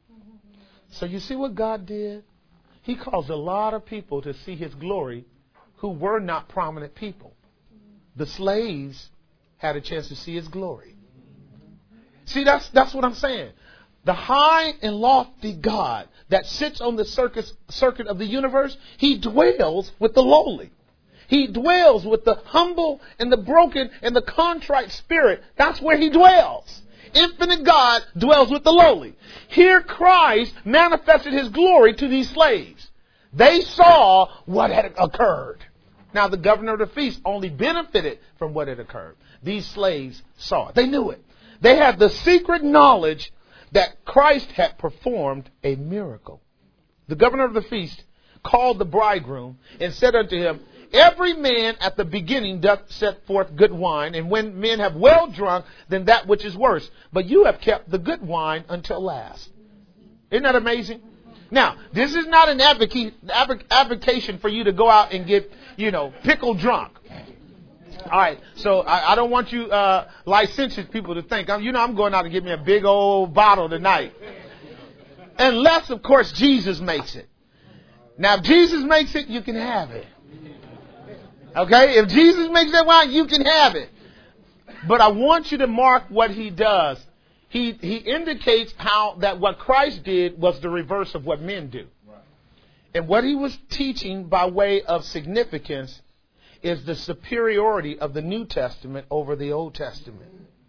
So you see what God did? He caused a lot of people to see his glory who were not prominent people. The slaves had a chance to see his glory. See, that's what I'm saying. The high and lofty God that sits on the circuit of the universe, he dwells with the lowly. He dwells with the humble and the broken and the contrite spirit. That's where he dwells. Infinite God dwells with the lowly. Here Christ manifested his glory to these slaves. They saw what had occurred. Now the governor of the feast only benefited from what had occurred. These slaves saw it. They knew it. They had the secret knowledge that Christ had performed a miracle. The governor of the feast called the bridegroom and said unto him, every man at the beginning doth set forth good wine, and when men have well drunk, then that which is worse. But you have kept the good wine until last. Isn't that amazing? Now, this is not an advocation for you to go out and get, pickle drunk. All right, so I don't want you licentious people to think, I'm going out and get me a big old bottle tonight. Unless, of course, Jesus makes it. Now, if Jesus makes it, you can have it. Okay, if Jesus makes that wine, you can have it. But I want you to mark what he does. He indicates how that what Christ did was the reverse of what men do. And what he was teaching by way of significance is the superiority of the New Testament over the Old Testament.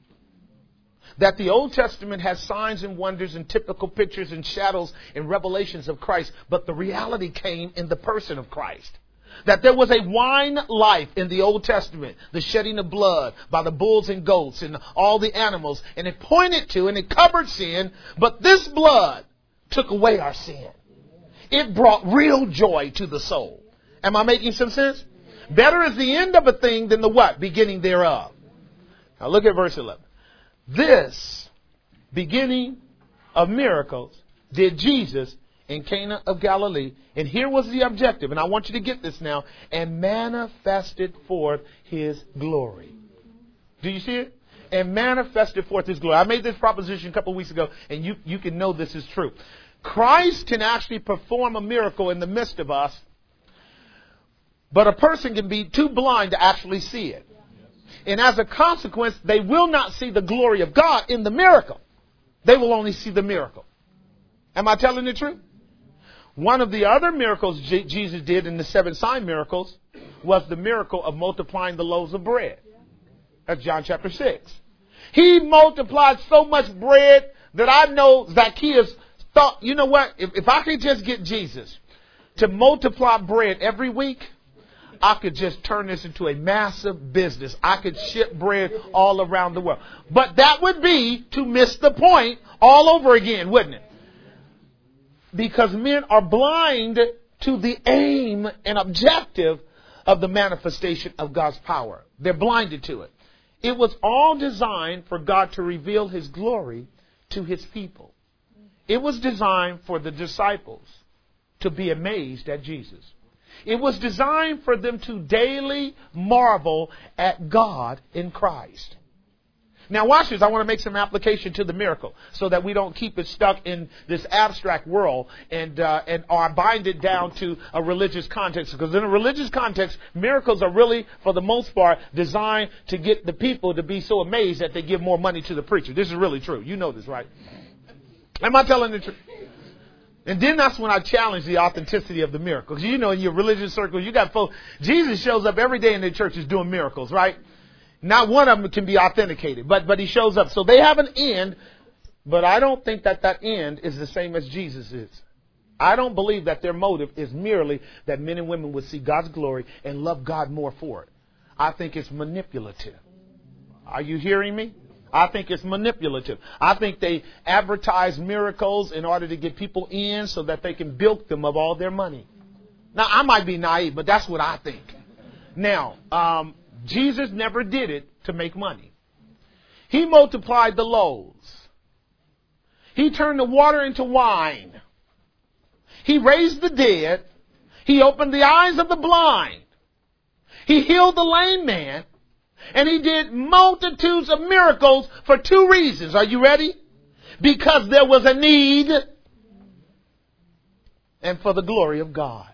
That the Old Testament has signs and wonders and typical pictures and shadows and revelations of Christ, but the reality came in the person of Christ. That there was a wine life in the Old Testament, the shedding of blood by the bulls and goats and all the animals, and it pointed to and it covered sin, but this blood took away our sin. It brought real joy to the soul. Am I making some sense? Better is the end of a thing than the what? Beginning thereof. Now look at verse 11. This beginning of miracles did Jesus in Cana of Galilee. And here was the objective. And I want you to get this now. And manifested forth his glory. Do you see it? And manifested forth his glory. I made this proposition a couple of weeks ago. And you can know this is true. Christ can actually perform a miracle in the midst of us. But a person can be too blind to actually see it. And as a consequence, they will not see the glory of God in the miracle. They will only see the miracle. Am I telling the truth? One of the other miracles Jesus did in the 7 sign miracles was the miracle of multiplying the loaves of bread. That's John chapter 6. He multiplied so much bread that I know Zacchaeus thought, you know what? If I could just get Jesus to multiply bread every week, I could just turn this into a massive business. I could ship bread all around the world. But that would be to miss the point all over again, wouldn't it? Because men are blind to the aim and objective of the manifestation of God's power. They're blinded to it. It was all designed for God to reveal his glory to his people. It was designed for the disciples to be amazed at Jesus. It was designed for them to daily marvel at God in Christ. Now watch this. I want to make some application to the miracle so that we don't keep it stuck in this abstract world and or bind it down to a religious context. Because in a religious context, miracles are really, for the most part, designed to get the people to be so amazed that they give more money to the preacher. This is really true. You know this, right? Am I telling the truth? And then that's when I challenge the authenticity of the miracle. Because you know, in your religious circle, you got folks. Jesus shows up every day in their churches doing miracles, right? Not one of them can be authenticated, but he shows up. So they have an end, but I don't think that end is the same as Jesus is. I don't believe that their motive is merely that men and women would see God's glory and love God more for it. I think it's manipulative. Are you hearing me? I think it's manipulative. I think they advertise miracles in order to get people in so that they can bilk them of all their money. Now, I might be naive, but that's what I think. Now, Jesus never did it to make money. He multiplied the loaves. He turned the water into wine. He raised the dead. He opened the eyes of the blind. He healed the lame man. And he did multitudes of miracles for two reasons. Are you ready? Because there was a need and for the glory of God.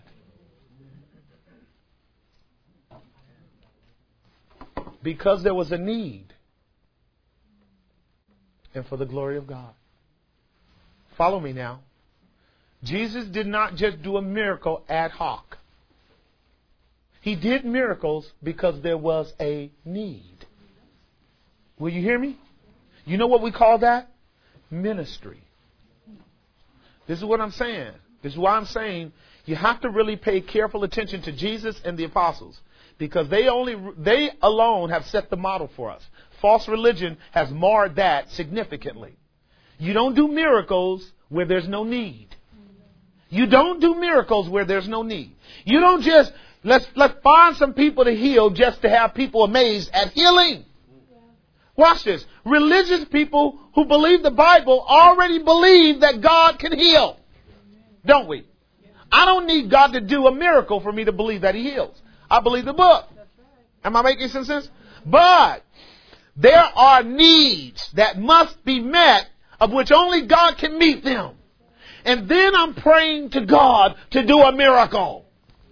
Because there was a need and for the glory of God. Follow me now. Jesus did not just do a miracle ad hoc. He did miracles because there was a need. Will you hear me? You know what we call that? Ministry. This is what I'm saying. This is why I'm saying you have to really pay careful attention to Jesus and the apostles. Because they alone have set the model for us. False religion has marred that significantly. You don't do miracles where there's no need. You don't do miracles where there's no need. You don't just, let's find some people to heal just to have people amazed at healing. Watch this. Religious people who believe the Bible already believe that God can heal. Don't we? I don't need God to do a miracle for me to believe that he heals. I believe the book. Am I making some sense? But there are needs that must be met of which only God can meet them. And then I'm praying to God to do a miracle.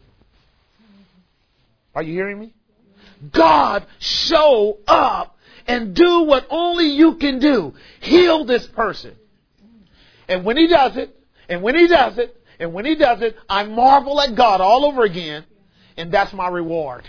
Are you hearing me? God, show up and do what only you can do. Heal this person. And when he does it, and when he does it, and when he does it, I marvel at God all over again. And that's my reward.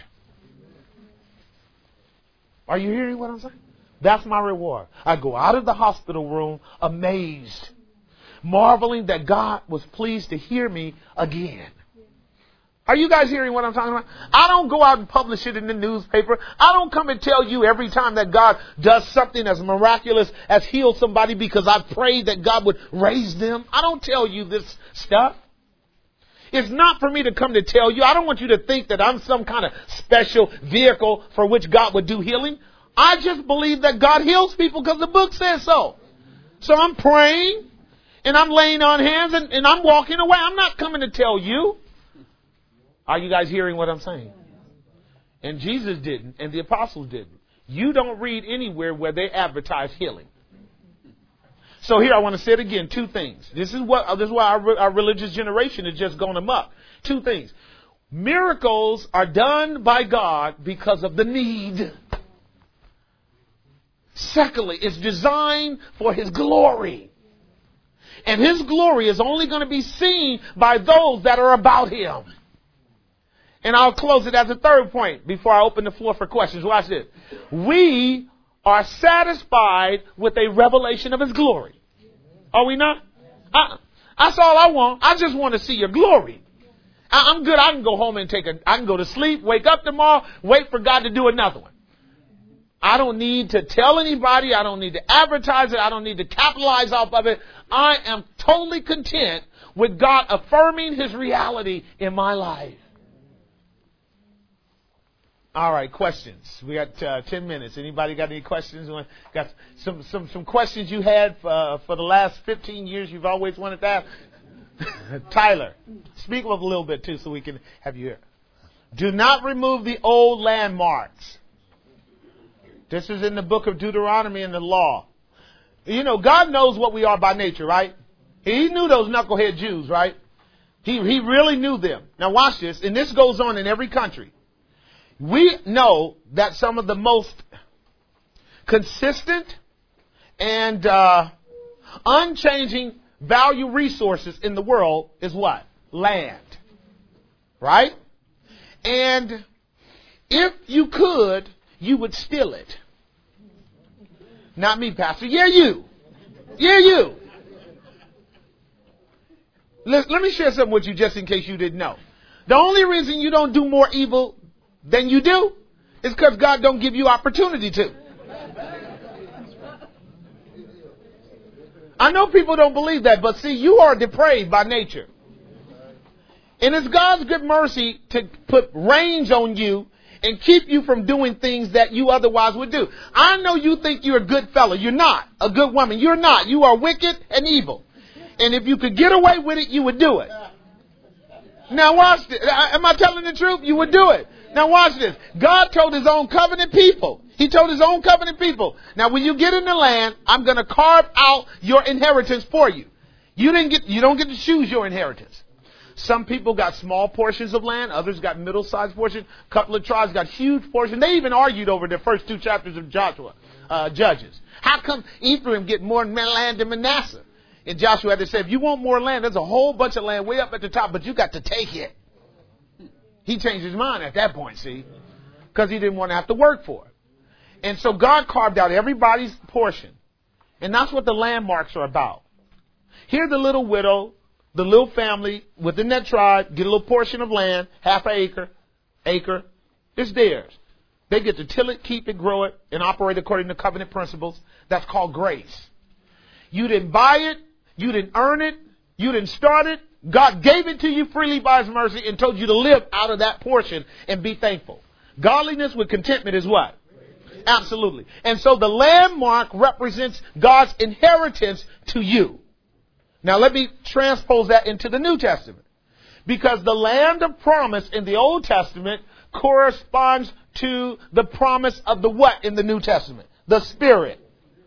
Are you hearing what I'm saying? That's my reward. I go out of the hospital room amazed, marveling that God was pleased to hear me again. Are you guys hearing what I'm talking about? I don't go out and publish it in the newspaper. I don't come and tell you every time that God does something as miraculous as heal somebody because I prayed that God would raise them. I don't tell you this stuff. It's not for me to come to tell you. I don't want you to think that I'm some kind of special vehicle for which God would do healing. I just believe that God heals people because the book says so. So I'm praying and I'm laying on hands and I'm walking away. I'm not coming to tell you. Are you guys hearing what I'm saying? And Jesus didn't and the apostles didn't. You don't read anywhere where they advertise healing. So here I want to say it again. Two things. This is why our religious generation is just going amok. Two things. Miracles are done by God because of the need. Secondly, it's designed for his glory. And his glory is only going to be seen by those that are about him. And I'll close it as a third point before I open the floor for questions. Watch this. We are satisfied with a revelation of his glory. Are we not? That's all I want. I just want to see your glory. I'm good. I can go home and I can go to sleep, wake up tomorrow, wait for God to do another one. I don't need to tell anybody. I don't need to advertise it. I don't need to capitalize off of it. I am totally content with God affirming his reality in my life. All right, questions. We got 10 minutes. Anybody got any questions? Got some questions you had for the last 15 years you've always wanted to ask? Tyler, speak up a little bit too so we can have you here. Do not remove the old landmarks. This is in the book of Deuteronomy in the law. You know, God knows what we are by nature, right? He knew those knucklehead Jews, right? He really knew them. Now watch this, and this goes on in every country. We know that some of the most consistent and unchanging value resources in the world is what? Land. Right? And if you could, you would steal it. Not me, Pastor. Yeah, you. Yeah, you. Let me share something with you just in case you didn't know. The only reason you don't do more evil than you do is because God don't give you opportunity to. I know people don't believe that, but see, you are depraved by nature. And it's God's good mercy to put range on you and keep you from doing things that you otherwise would do. I know you think you're a good fella. You're not. A good woman. You're not. You are wicked and evil. And if you could get away with it, you would do it. Now watch this. Am I telling the truth? You would do it. Now watch this. God told his own covenant people. He told his own covenant people. Now when you get in the land, I'm going to carve out your inheritance for you. You don't get to choose your inheritance. Some people got small portions of land. Others got middle-sized portions. A couple of tribes got huge portions. They even argued over the first 2 chapters of Joshua, Judges. How come Ephraim get more land than Manasseh? And Joshua had to say, if you want more land, there's a whole bunch of land way up at the top, but you got to take it. He changed his mind at that point, see, because he didn't want to have to work for it. And so God carved out everybody's portion. And that's what the landmarks are about. Here the little widow, the little family within that tribe, get a little portion of land, half an acre. It's theirs. They get to till it, keep it, grow it, and operate according to covenant principles. That's called grace. You didn't buy it. You didn't earn it. You didn't start it. God gave it to you freely by his mercy and told you to live out of that portion and be thankful. Godliness with contentment is what? Absolutely. And so the landmark represents God's inheritance to you. Now let me transpose that into the New Testament. Because the land of promise in the Old Testament corresponds to the promise of the what in the New Testament? The Spirit.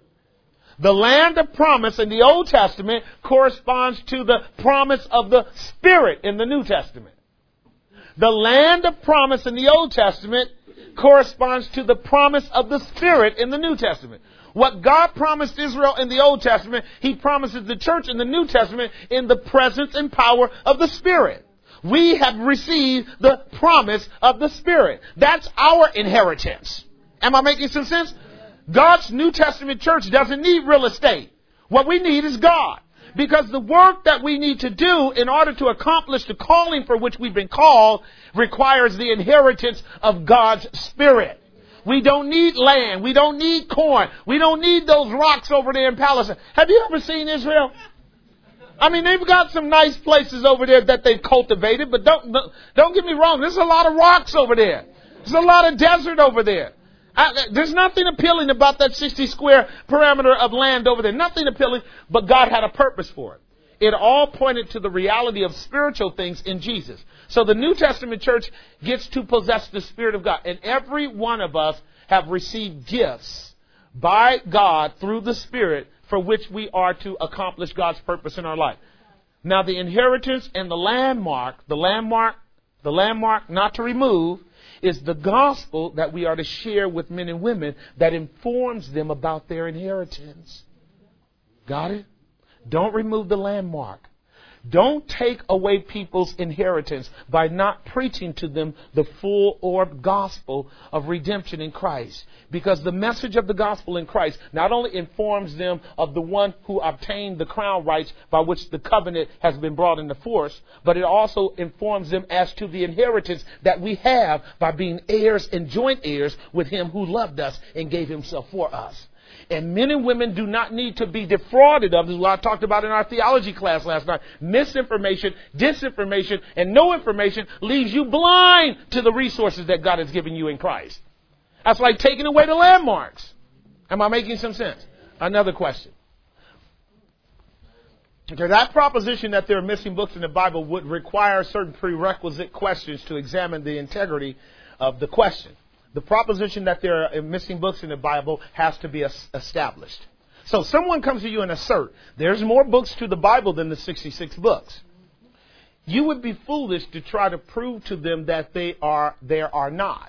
The land of promise in the Old Testament corresponds to the promise of the Spirit in the New Testament. The land of promise in the Old Testament corresponds to the promise of the Spirit in the New Testament. What God promised Israel in the Old Testament, he promises the church in the New Testament in the presence and power of the Spirit. We have received the promise of the Spirit. That's our inheritance. Am I making some sense? God's New Testament church doesn't need real estate. What we need is God. Because the work that we need to do in order to accomplish the calling for which we've been called requires the inheritance of God's Spirit. We don't need land. We don't need corn. We don't need those rocks over there in Palestine. Have you ever seen Israel? I mean, they've got some nice places over there that they've cultivated, but don't get me wrong. There's a lot of rocks over there. There's a lot of desert over there. There's nothing appealing about that 60 square parameter of land over there. Nothing appealing, but God had a purpose for it. It all pointed to the reality of spiritual things in Jesus. So the New Testament church gets to possess the Spirit of God. And every one of us have received gifts by God through the Spirit for which we are to accomplish God's purpose in our life. Now the inheritance and the landmark not to remove, is the gospel that we are to share with men and women that informs them about their inheritance. Got it? Don't remove the landmark. Don't take away people's inheritance by not preaching to them the full orb gospel of redemption in Christ. Because the message of the gospel in Christ not only informs them of the one who obtained the crown rights by which the covenant has been brought into force, but it also informs them as to the inheritance that we have by being heirs and joint heirs with him who loved us and gave himself for us. And men and women do not need to be defrauded of. This is what I talked about in our theology class last night. Misinformation, disinformation, and no information leaves you blind to the resources that God has given you in Christ. That's like taking away the landmarks. Am I making some sense? Another question. Okay, that proposition that there are missing books in the Bible would require certain prerequisite questions to examine the integrity of the question. The proposition that there are missing books in the Bible has to be established. So someone comes to you and assert there's more books to the Bible than the 66 books. You would be foolish to try to prove to them that there are not.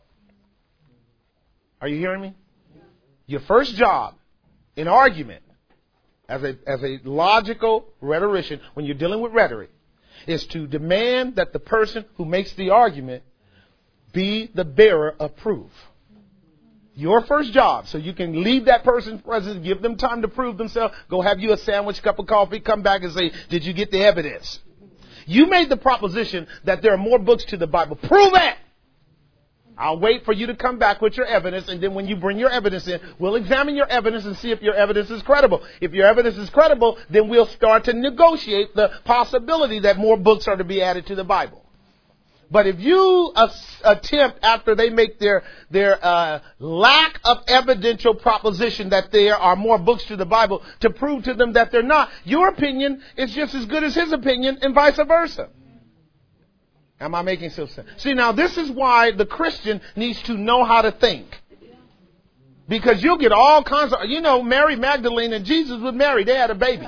Are you hearing me? Your first job in argument as a logical rhetorician, when you're dealing with rhetoric, is to demand that the person who makes the argument be the bearer of proof. Your first job, so you can leave that person present, give them time to prove themselves, go have you a sandwich, cup of coffee, come back and say, did you get the evidence? You made the proposition that there are more books to the Bible. Prove it! I'll wait for you to come back with your evidence, and then when you bring your evidence in, we'll examine your evidence and see if your evidence is credible. If your evidence is credible, then we'll start to negotiate the possibility that more books are to be added to the Bible. But if you attempt, after they make their lack of evidential proposition that there are more books to the Bible, to prove to them that they're not, your opinion is just as good as his opinion and vice versa. Am I making some sense? See, now this is why the Christian needs to know how to think. Because you'll get all kinds of, Mary Magdalene and Jesus with Mary, they had a baby.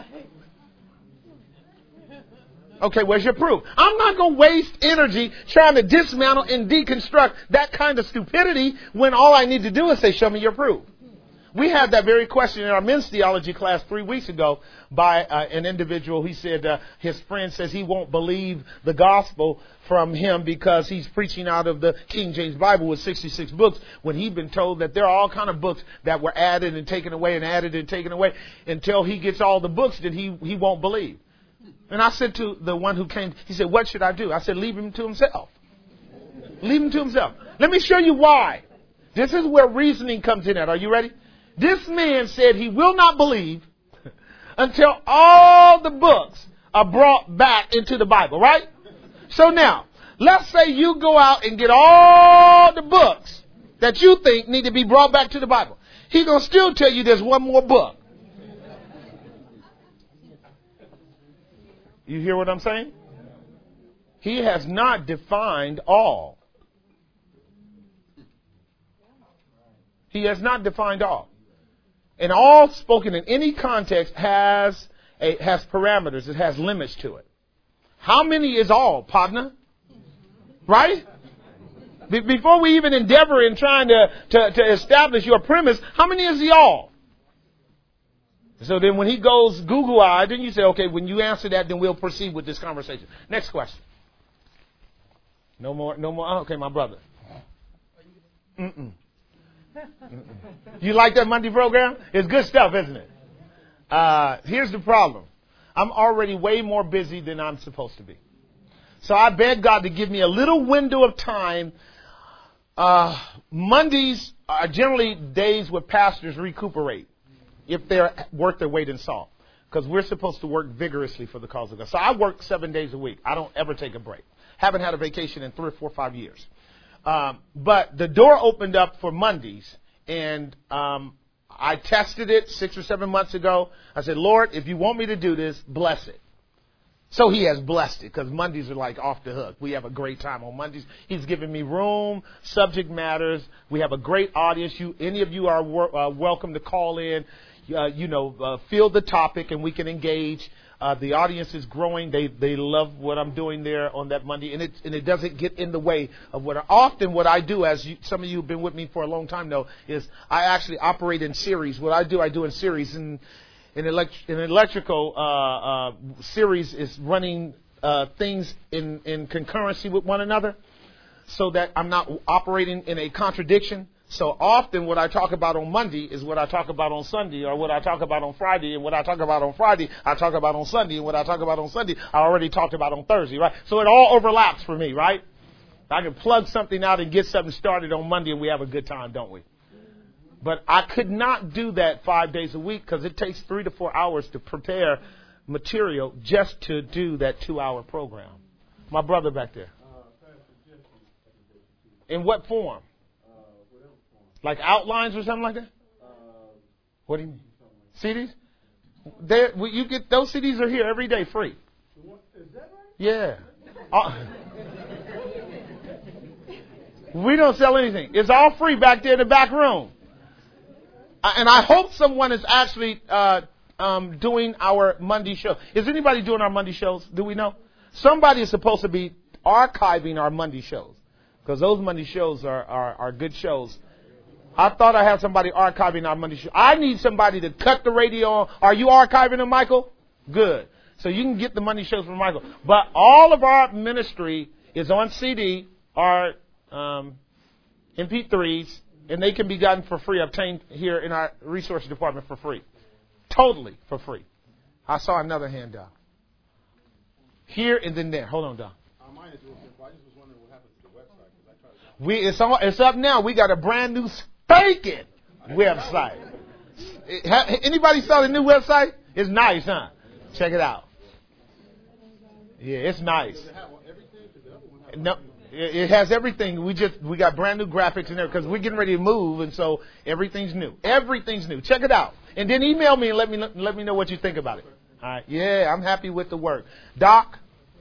Okay, where's your proof? I'm not going to waste energy trying to dismantle and deconstruct that kind of stupidity when all I need to do is say, show me your proof. We had that very question in our men's theology class 3 weeks ago by an individual. He said his friend says he won't believe the gospel from him because he's preaching out of the King James Bible with 66 books when he'd been told that there are all kind of books that were added and taken away and added and taken away. Until he gets all the books, then he won't believe. And I said to the one who came, he said, what should I do? I said, leave him to himself. Leave him to himself. Let me show you why. This is where reasoning comes in at. Are you ready? This man said he will not believe until all the books are brought back into the Bible, right? So now, let's say you go out and get all the books that you think need to be brought back to the Bible. He's going to still tell you there's one more book. You hear what I'm saying? He has not defined all. He has not defined all. And all spoken in any context has parameters. It has limits to it. How many is all, partner? Right? Before we even endeavor in trying to establish your premise, how many is the all? So then when he goes Google-eyed, then you say, okay, when you answer that, then we'll proceed with this conversation. Next question. No more. Okay, my brother. You like that Monday program? It's good stuff, isn't it? Here's the problem. I'm already way more busy than I'm supposed to be. So I beg God to give me a little window of time. Mondays are generally days where pastors recuperate if they're worth their weight in salt. Because we're supposed to work vigorously for the cause of God. So I work 7 days a week. I don't ever take a break. Haven't had a vacation in 3 or 4 or 5 years. But the door opened up for Mondays, and I tested it 6 or 7 months ago. I said, Lord, if you want me to do this, bless it. So he has blessed it, because Mondays are like off the hook. We have a great time on Mondays. He's given me room, subject matters. We have a great audience. Any of you are welcome to call in. Field the topic, and we can engage. The audience is growing. They love what I'm doing there on that Monday, and it doesn't get in the way of what I do, as some of you have been with me for a long time know, is I actually operate in series. What I do in series. And an electrical series is running things in concurrency with one another, so that I'm not operating in a contradiction. So often what I talk about on Monday is what I talk about on Sunday, or what I talk about on Friday, and what I talk about on Friday, I talk about on Sunday, and what I talk about on Sunday, I already talked about on Thursday, right? So it all overlaps for me, right? I can plug something out and get something started on Monday, and we have a good time, don't we? But I could not do that 5 days a week because it takes 3 to 4 hours to prepare material just to do that 2-hour program. My brother back there. In what form? Like outlines or something like that? What do you mean? CDs? You get those CDs are here every day free. Is that right? Yeah. We don't sell anything. It's all free back there in the back room. And I hope someone is actually doing our Monday show. Is anybody doing our Monday shows? Do we know? Somebody is supposed to be archiving our Monday shows because those Monday shows are good shows. I thought I had somebody archiving our Monday show. I need somebody to cut the radio on. Are you archiving them, Michael? Good. So you can get the Monday shows from Michael. But all of our ministry is on CD or MP3s, and they can be gotten for free, obtained here in our resource department for free. Totally for free. I saw another hand down. Here and then there. Hold on, Don. Mine is real simple. I just was wondering what happened to the website. It's up now. We got a brand new spanking website. Anybody saw the new website? It's nice, huh? Check it out. Yeah, it's nice. Does it have everything? Because the other one has No, it has everything. We got brand new graphics in there because we're getting ready to move, and so everything's new. Everything's new. Check it out, and then email me and let me know what you think about it. All right. Yeah, I'm happy with the work. Doc.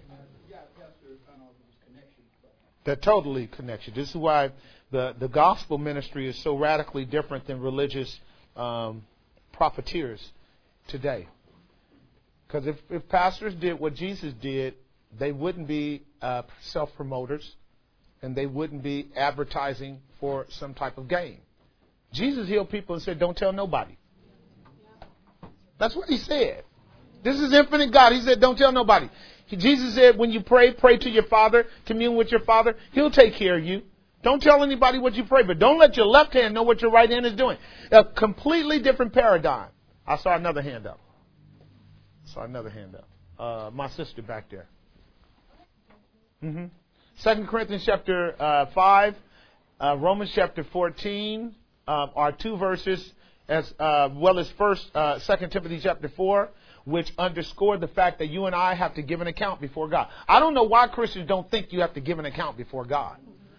They're totally connection. This is why the gospel ministry is so radically different than religious profiteers today. Because if pastors did what Jesus did, they wouldn't be self-promoters and they wouldn't be advertising for some type of gain. Jesus healed people and said, don't tell nobody. That's what he said. This is infinite God. He said, don't tell nobody. Jesus said, when you pray to your Father, commune with your Father. He'll take care of you. Don't tell anybody what you pray, but don't let your left hand know what your right hand is doing. A completely different paradigm. I saw another hand up. My sister back there. 2 Corinthians chapter 5, Romans chapter 14 are two verses, as well as 2 Timothy chapter 4, which underscore the fact that you and I have to give an account before God. I don't know why Christians don't think you have to give an account before God.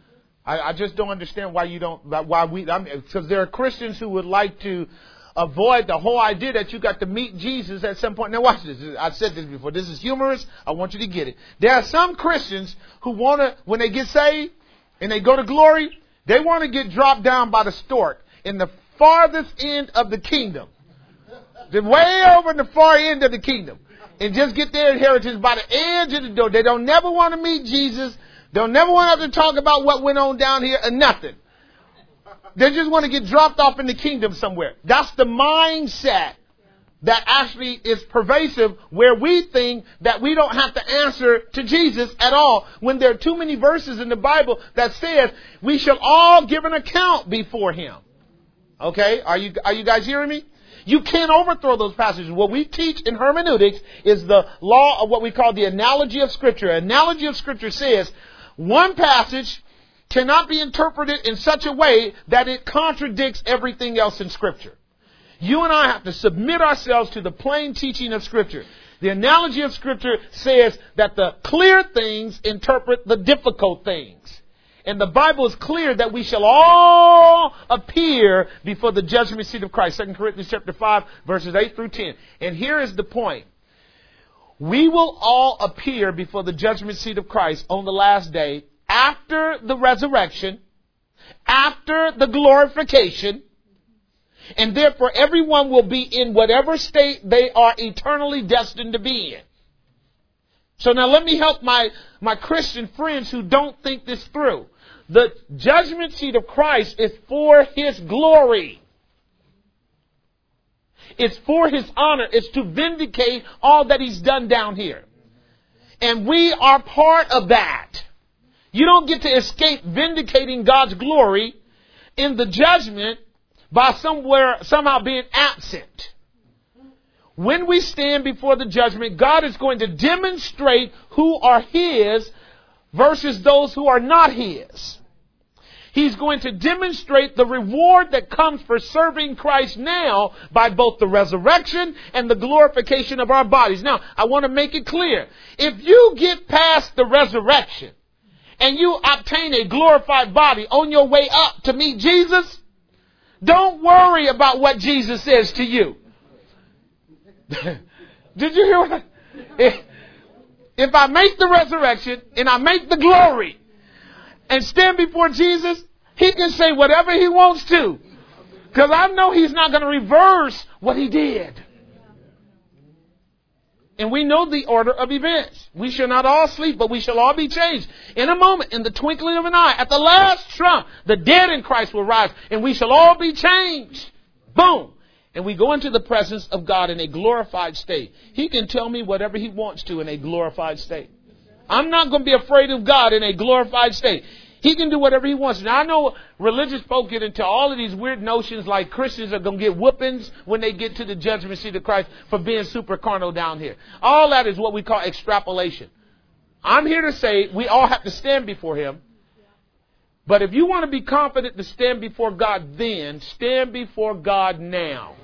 I just don't understand why you don't. Because there are Christians who would like to avoid the whole idea that you got to meet Jesus at some point. Now watch this. I've said this before. This is humorous. I want you to get it. There are some Christians who want to, when they get saved and they go to glory, they want to get dropped down by the stork in the farthest end of the kingdom. They're way over in the far end of the kingdom and just get their inheritance by the edge of the door. They don't never want to meet Jesus. They'll never want to have to talk about what went on down here or nothing. They just want to get dropped off in the kingdom somewhere. That's the mindset that actually is pervasive, where we think that we don't have to answer to Jesus at all, when there are too many verses in the Bible that says we shall all give an account before him. Okay? Are you guys hearing me? You can't overthrow those passages. What we teach in hermeneutics is the law of what we call the analogy of Scripture. Analogy of Scripture says one passage cannot be interpreted in such a way that it contradicts everything else in Scripture. You and I have to submit ourselves to the plain teaching of Scripture. The analogy of Scripture says that the clear things interpret the difficult things. And the Bible is clear that we shall all appear before the judgment seat of Christ. 2 Corinthians chapter 5, verses 8 through 10. And here is the point. We will all appear before the judgment seat of Christ on the last day, after the resurrection, after the glorification, and therefore everyone will be in whatever state they are eternally destined to be in. So now let me help my Christian friends who don't think this through. The judgment seat of Christ is for his glory. It's for his honor. It's to vindicate all that he's done down here. And we are part of that. You don't get to escape vindicating God's glory in the judgment by somehow being absent. When we stand before the judgment, God is going to demonstrate who are his versus those who are not his. He's going to demonstrate the reward that comes for serving Christ now by both the resurrection and the glorification of our bodies. Now, I want to make it clear. If you get past the resurrection and you obtain a glorified body on your way up to meet Jesus, don't worry about what Jesus says to you. Did you hear what if I make the resurrection and I make the glory and stand before Jesus, He can say whatever He wants to. Because I know He's not going to reverse what He did. And we know the order of events. We shall not all sleep, but we shall all be changed. In a moment, in the twinkling of an eye, at the last trump, the dead in Christ will rise, and we shall all be changed. Boom. And we go into the presence of God in a glorified state. He can tell me whatever He wants to in a glorified state. I'm not going to be afraid of God in a glorified state. He can do whatever He wants. Now, I know religious folk get into all of these weird notions like Christians are going to get whoopings when they get to the judgment seat of Christ for being super carnal down here. All that is what we call extrapolation. I'm here to say we all have to stand before Him. But if you want to be confident to stand before God then, stand before God now.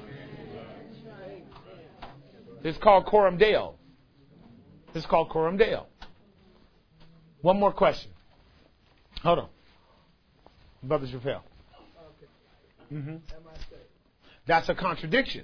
It's called Coram Deo. It's called Coram Deo. One more question. Hold on. Brother Chappelle. Mm-hmm. That's a contradiction.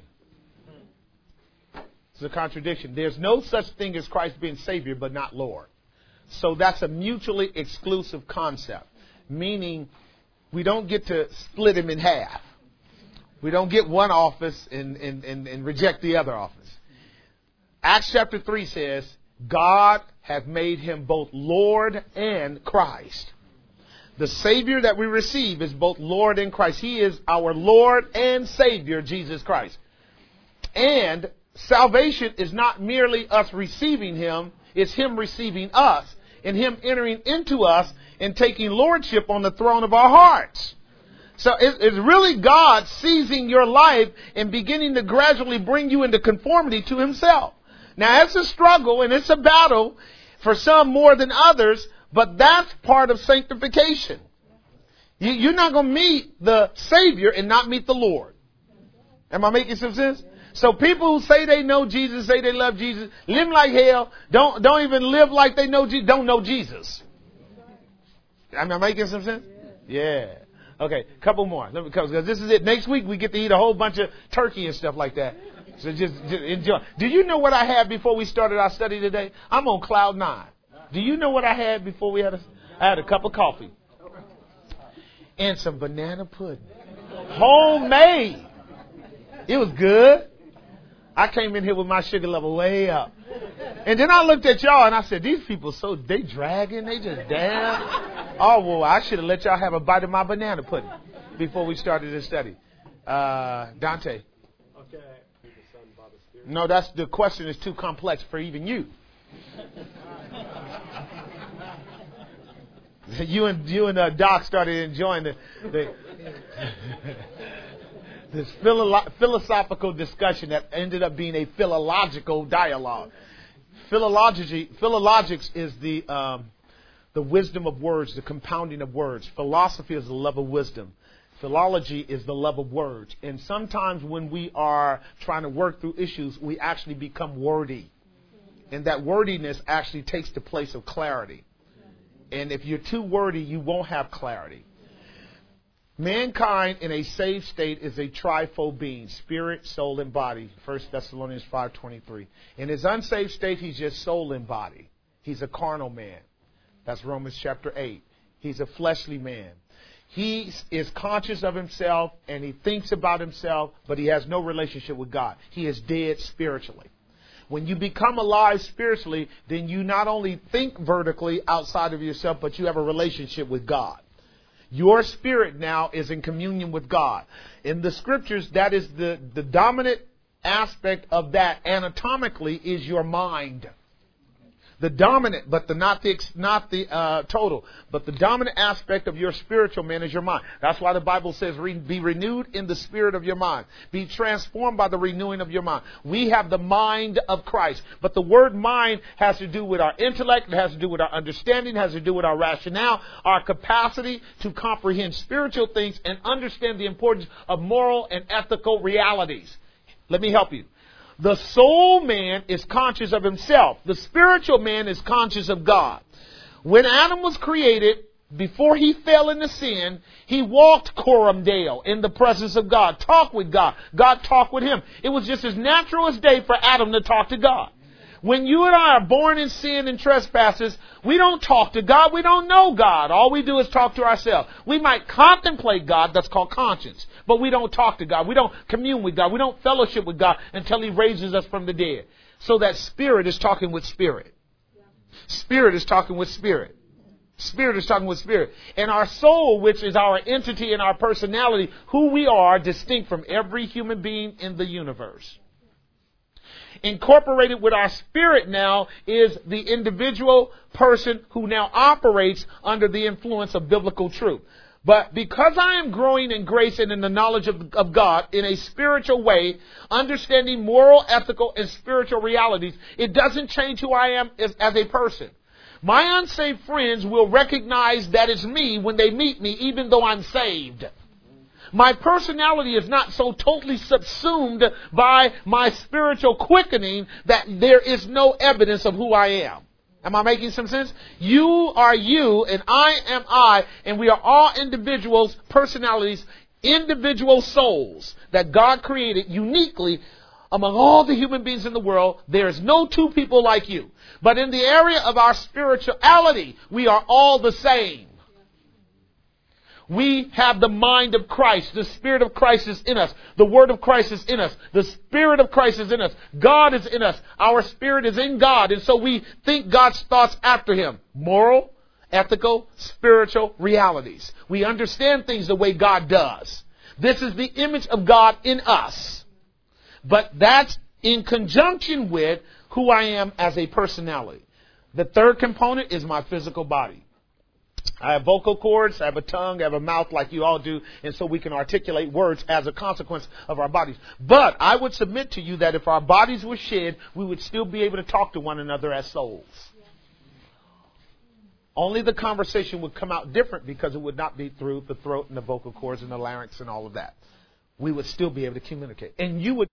It's a contradiction. There's no such thing as Christ being Savior but not Lord. So that's a mutually exclusive concept. Meaning we don't get to split Him in half. We don't get one office and reject the other office. Acts chapter 3 says, God hath made Him both Lord and Christ. The Savior that we receive is both Lord and Christ. He is our Lord and Savior, Jesus Christ. And salvation is not merely us receiving Him, it's Him receiving us and Him entering into us and taking lordship on the throne of our hearts. So it's really God seizing your life and beginning to gradually bring you into conformity to Himself. Now, it's a struggle and it's a battle for some more than others, but that's part of sanctification. You're not going to meet the Savior and not meet the Lord. Am I making some sense? So people who say they know Jesus, say they love Jesus, live like hell, don't even live like they know Jesus, don't know Jesus. Am I making some sense? Yeah. Okay, couple more. Because this is it. Next week we get to eat a whole bunch of turkey and stuff like that. So just enjoy. Do you know what I had before we started our study today? I'm on cloud 9. Do you know what I had before we had I had a cup of coffee. And some banana pudding. Homemade. It was good. I came in here with my sugar level way up. And then I looked at y'all and I said, these people, they dragging, they just down. Oh, well, I should have let y'all have a bite of my banana pudding before we started this study. Dante. Okay. No, the question is too complex for even you. You and Doc started enjoying this philosophical discussion that ended up being a philological dialogue. Philologics is the wisdom of words, the compounding of words. Philosophy is the love of wisdom. Philology is the love of words. And sometimes when we are trying to work through issues, we actually become wordy. And that wordiness actually takes the place of clarity. And if you're too wordy, you won't have clarity. Mankind in a saved state is a trifold being, spirit, soul, and body. 1 Thessalonians 5:23. In his unsaved state, he's just soul and body. He's a carnal man. That's Romans chapter 8. He's a fleshly man. He is conscious of himself and he thinks about himself, but he has no relationship with God. He is dead spiritually. When you become alive spiritually, then you not only think vertically outside of yourself, but you have a relationship with God. Your spirit now is in communion with God. In the scriptures, that is the dominant aspect of that anatomically is your mind. The dominant, but not the total, but the dominant aspect of your spiritual man is your mind. That's why the Bible says, be renewed in the spirit of your mind. Be transformed by the renewing of your mind. We have the mind of Christ. But the word mind has to do with our intellect, it has to do with our understanding, it has to do with our rationale, our capacity to comprehend spiritual things and understand the importance of moral and ethical realities. Let me help you. The soul man is conscious of himself. The spiritual man is conscious of God. When Adam was created, before he fell into sin, he walked Coram Deo in the presence of God, talked with God. God talked with him. It was just as natural as day for Adam to talk to God. When you and I are born in sin and trespasses, we don't talk to God. We don't know God. All we do is talk to ourselves. We might contemplate God. That's called conscience. But we don't talk to God. We don't commune with God. We don't fellowship with God until He raises us from the dead. So that spirit is talking with spirit. Spirit is talking with spirit. Spirit is talking with spirit. And our soul, which is our entity and our personality, who we are, distinct from every human being in the universe. Incorporated with our spirit now is the individual person who now operates under the influence of biblical truth. But because I am growing in grace and in the knowledge of God in a spiritual way, understanding moral, ethical, and spiritual realities, it doesn't change who I am as a person. My unsaved friends will recognize that it's me when they meet me, even though I'm saved. My personality is not so totally subsumed by my spiritual quickening that there is no evidence of who I am. Am I making some sense? You are you and I am I, and we are all individuals, personalities, individual souls that God created uniquely among all the human beings in the world. There is no two people like you. But in the area of our spirituality, we are all the same. We have the mind of Christ. The Spirit of Christ is in us. The Word of Christ is in us. The Spirit of Christ is in us. God is in us. Our spirit is in God. And so we think God's thoughts after Him. Moral, ethical, spiritual realities. We understand things the way God does. This is the image of God in us. But that's in conjunction with who I am as a personality. The third component is my physical body. I have vocal cords, I have a tongue, I have a mouth like you all do, and so we can articulate words as a consequence of our bodies. But I would submit to you that if our bodies were shed, we would still be able to talk to one another as souls. Only the conversation would come out different because it would not be through the throat and the vocal cords and the larynx and all of that. We would still be able to communicate. And you would